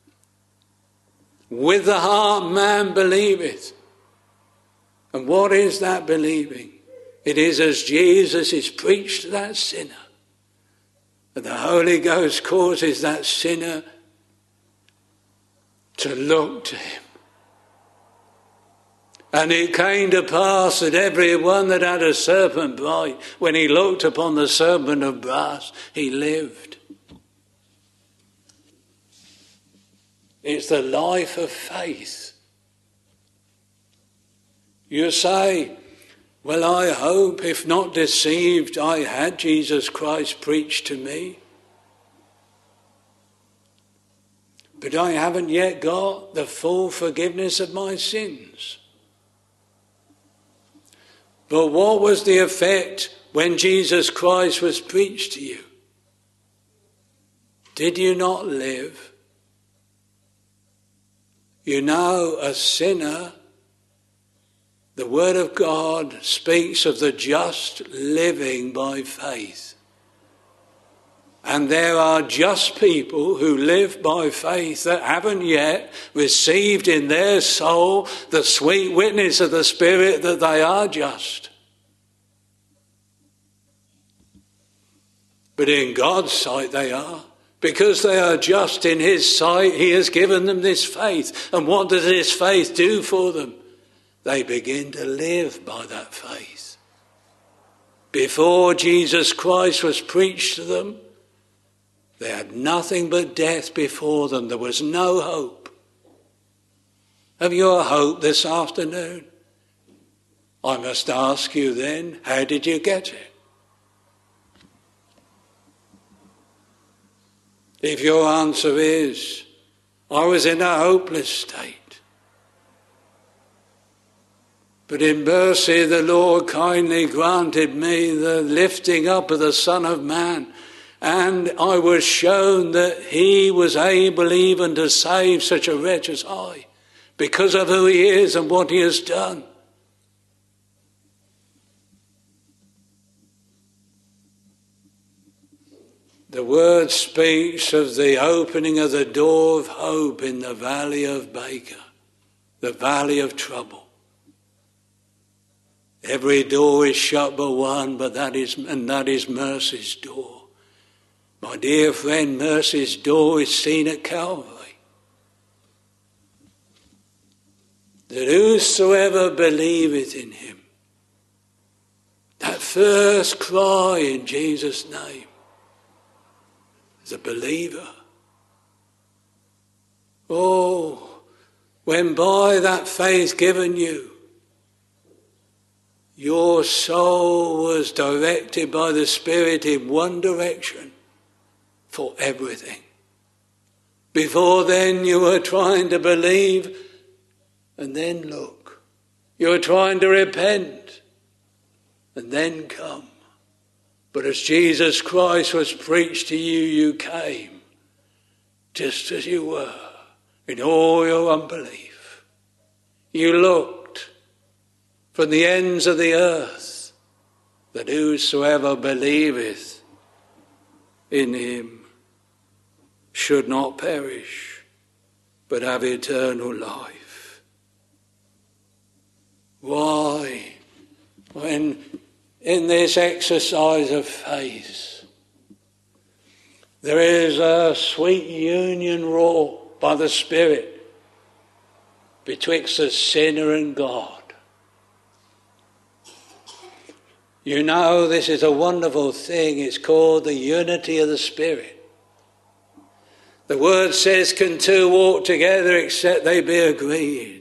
With the heart man believeth. And what is that believing? It is as Jesus is preached to that sinner. And the Holy Ghost causes that sinner to look to him. And it came to pass that every one that had a serpent bite, when he looked upon the serpent of brass, he lived. It's the life of faith. You say, well, I hope, if not deceived, I had Jesus Christ preached to me. But I haven't yet got the full forgiveness of my sins. But what was the effect when Jesus Christ was preached to you? Did you not live? You know, a sinner, the Word of God speaks of the just living by faith. And there are just people who live by faith that haven't yet received in their soul the sweet witness of the Spirit that they are just. But in God's sight they are. Because they are just in his sight, he has given them this faith. And what does this faith do for them? They begin to live by that faith. Before Jesus Christ was preached to them, they had nothing but death before them. There was no hope. Have you a hope this afternoon? I must ask you then, how did you get it? If your answer is, I was in a hopeless state, but in mercy the Lord kindly granted me the lifting up of the Son of Man, and I was shown that he was able even to save such a wretch as I, because of who he is and what he has done. The word speaks of the opening of the door of hope in the valley of Baca, the valley of trouble. Every door is shut but one, but that is, and that is mercy's door. My dear friend, mercy's door is seen at Calvary. That whosoever believeth in him, that first cry in Jesus' name, the believer. Oh, when by that faith given you, your soul was directed by the Spirit in one direction for everything. Before then you were trying to believe and then look. You were trying to repent and then come. But as Jesus Christ was preached to you, you came just as you were in all your unbelief. You looked from the ends of the earth that whosoever believeth in him should not perish but have eternal life. Why? When in this exercise of faith, there is a sweet union wrought by the Spirit betwixt the sinner and God. You know, this is a wonderful thing. It's called the unity of the Spirit. The word says, can two walk together except they be agreed?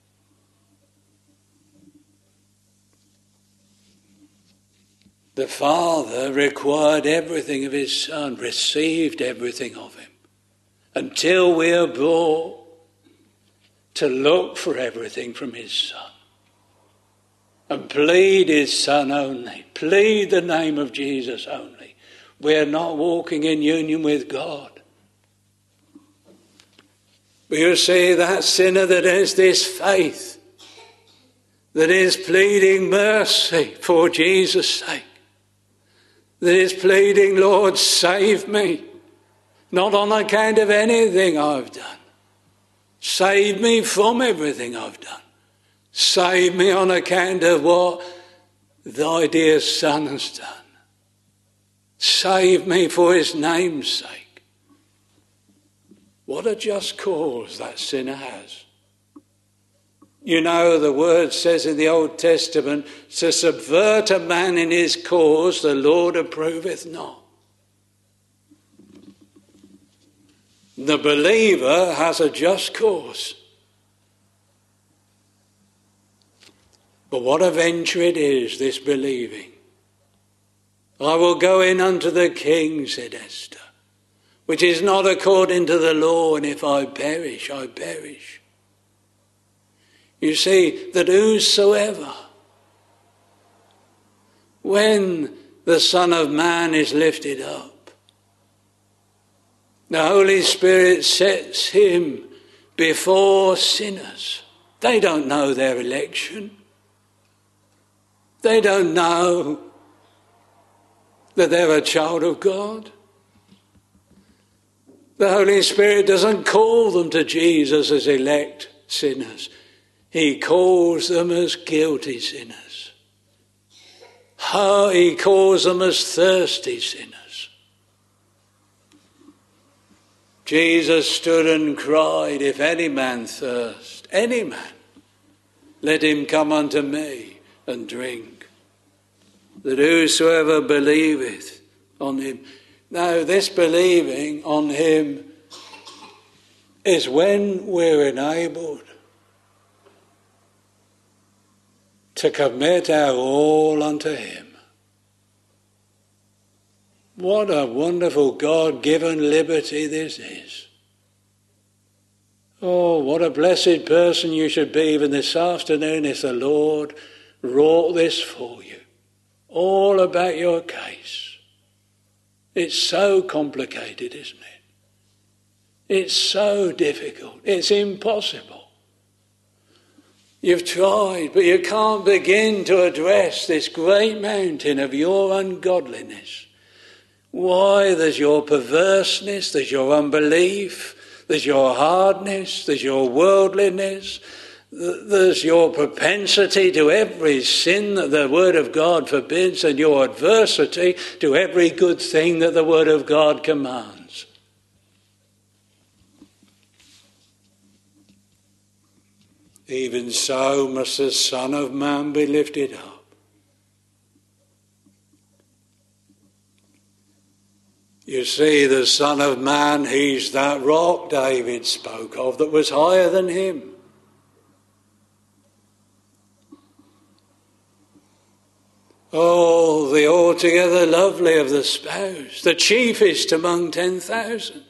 The Father required everything of his Son, received everything of him, until we are brought to look for everything from his Son and plead his Son only, plead the name of Jesus only. We are not walking in union with God. But you see, that sinner that has this faith, that is pleading mercy for Jesus' sake, that is pleading, Lord, save me, not on account of anything I've done. Save me from everything I've done. Save me on account of what thy dear Son has done. Save me for his name's sake. What a just cause that sinner has. You know, the word says in the Old Testament, to subvert a man in his cause, the Lord approveth not. The believer has a just cause. But what a venture it is, this believing. I will go in unto the king, said Esther, which is not according to the law, and if I perish, I perish. You see, that whosoever, when the Son of Man is lifted up, the Holy Spirit sets him before sinners. They don't know their election. They don't know that they're a child of God. The Holy Spirit doesn't call them to Jesus as elect sinners. He calls them as guilty sinners. He calls them as thirsty sinners. Jesus stood and cried, if any man thirst, any man, let him come unto me and drink. That whosoever believeth on him. Now, this believing on him is when we're enabled to commit our all unto him. What a wonderful God-given liberty this is. Oh, what a blessed person you should be even this afternoon if the Lord wrought this for you. All about your case. It's so complicated, isn't it? It's so difficult. It's impossible. You've tried, but you can't begin to address this great mountain of your ungodliness. Why? There's your perverseness, there's your unbelief, there's your hardness, there's your worldliness, there's your propensity to every sin that the Word of God forbids, and your adversity to every good thing that the Word of God commands. Even so must the Son of Man be lifted up. You see, the Son of Man, he's that rock David spoke of that was higher than him. Oh, the altogether lovely of the spouse, the chiefest among ten thousand.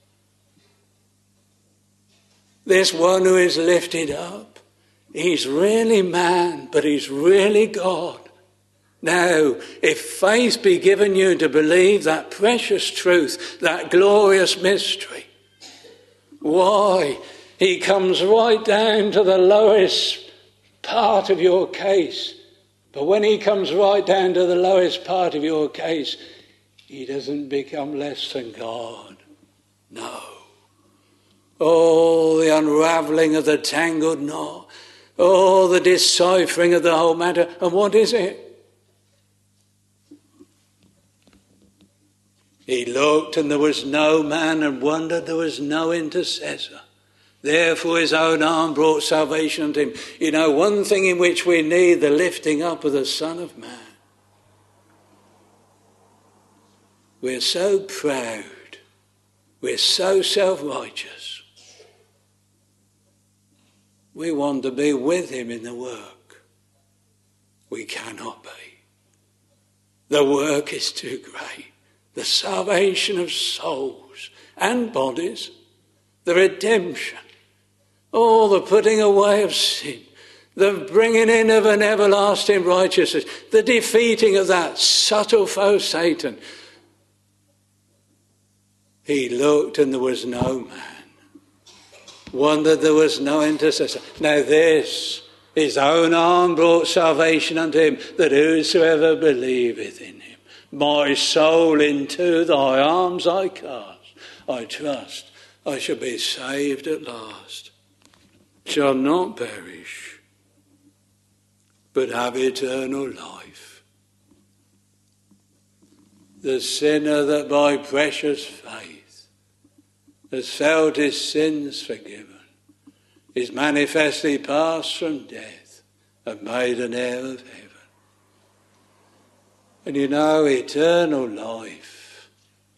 This one who is lifted up, he's really man, but he's really God. Now, if faith be given you to believe that precious truth, that glorious mystery, why, he comes right down to the lowest part of your case. But when he comes right down to the lowest part of your case, he doesn't become less than God. No. Oh, the unravelling of the tangled knot. Oh, the deciphering of the whole matter. And what is it? He looked and there was no man, and wondered there was no intercessor. Therefore his own arm brought salvation unto him. You know, one thing in which we need the lifting up of the Son of Man. We're so proud. We're so self-righteous. We want to be with him in the work. We cannot be. The work is too great. The salvation of souls and bodies, the redemption, oh, the putting away of sin, the bringing in of an everlasting righteousness, the defeating of that subtle foe Satan. He looked and there was no man. Wondered there was no intercessor. Now this, his own arm brought salvation unto him, that whosoever believeth in him, my soul into thy arms I cast. I trust I shall be saved at last. Shall not perish, but have eternal life. The sinner that by precious faith has felt his sins forgiven, is manifestly passed from death and made an heir of heaven. And you know, eternal life,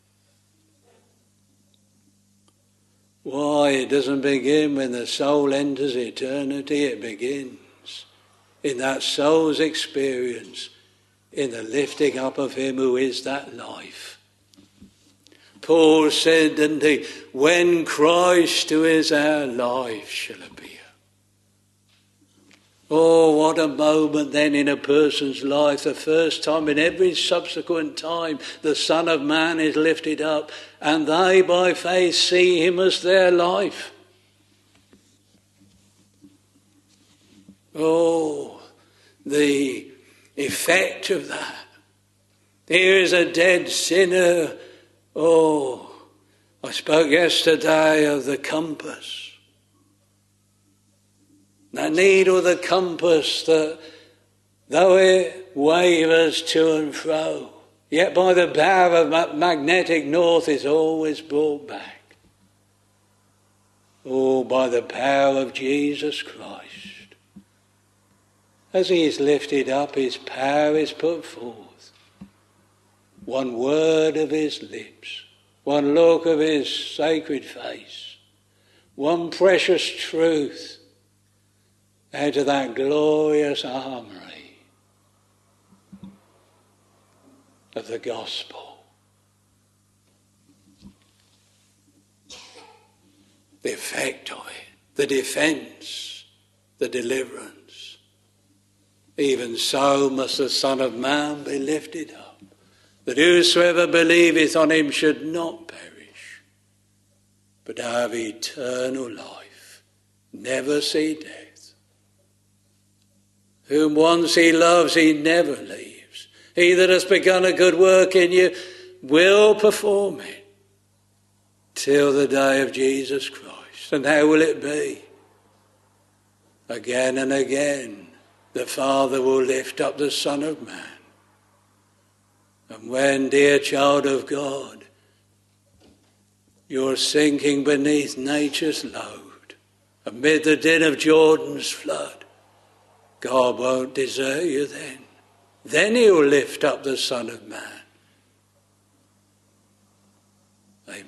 why, it doesn't begin when the soul enters eternity. It begins in that soul's experience, in the lifting up of him who is that life. Paul said, didn't he, when Christ who is our life shall appear. Oh, what a moment then in a person's life, the first time. In every subsequent time the Son of Man is lifted up, and they by faith see him as their life. Oh, the effect of that. Here is a dead sinner. Oh, I spoke yesterday of the compass. That needle of the compass that, though it wavers to and fro, yet by the power of magnetic north is always brought back. Oh, by the power of Jesus Christ. As he is lifted up, his power is put forth. One word of his lips, one look of his sacred face, one precious truth out of that glorious armoury of the gospel the effect of it, the defence, the deliverance. Even so must the Son of Man be lifted up, that whosoever believeth on him should not perish, but have eternal life, never see death. Whom once he loves, he never leaves. He that has begun a good work in you will perform it till the day of Jesus Christ. And how will it be? Again and again, the Father will lift up the Son of Man. And when, dear child of God, you're sinking beneath nature's load, amid the din of Jordan's flood, God won't desert you then. Then he'll lift up the Son of Man. Amen.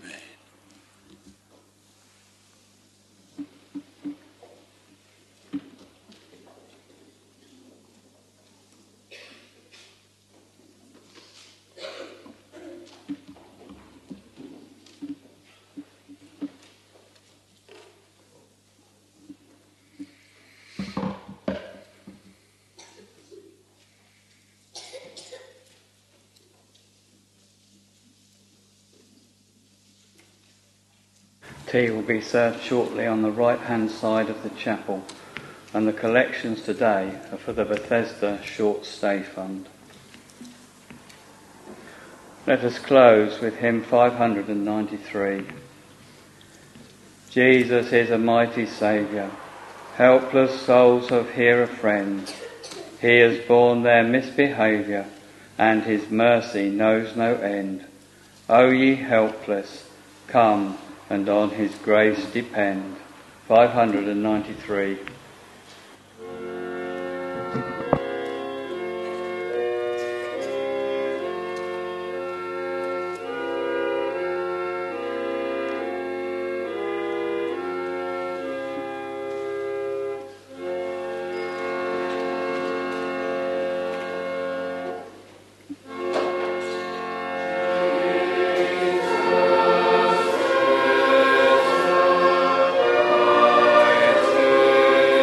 Tea will be served shortly on the right-hand side of the chapel, and the collections today are for the Bethesda Short Stay Fund. Let us close with hymn five hundred ninety-three. Jesus is a mighty Saviour, helpless souls have here a friend. He has borne their misbehaviour, and his mercy knows no end. O ye helpless, come and on his grace depend. five hundred ninety-three. Thank you.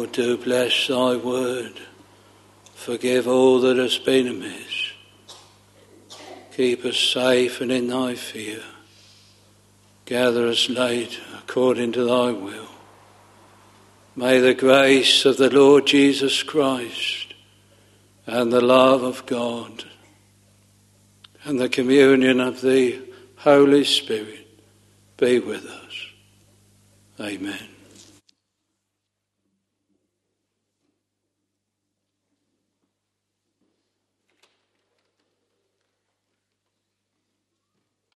Lord, do bless thy word. Forgive all that has been amiss. Keep us safe and in thy fear. Gather us late according to thy will. May the grace of the Lord Jesus Christ and the love of God and the communion of the Holy Spirit be with us. Amen.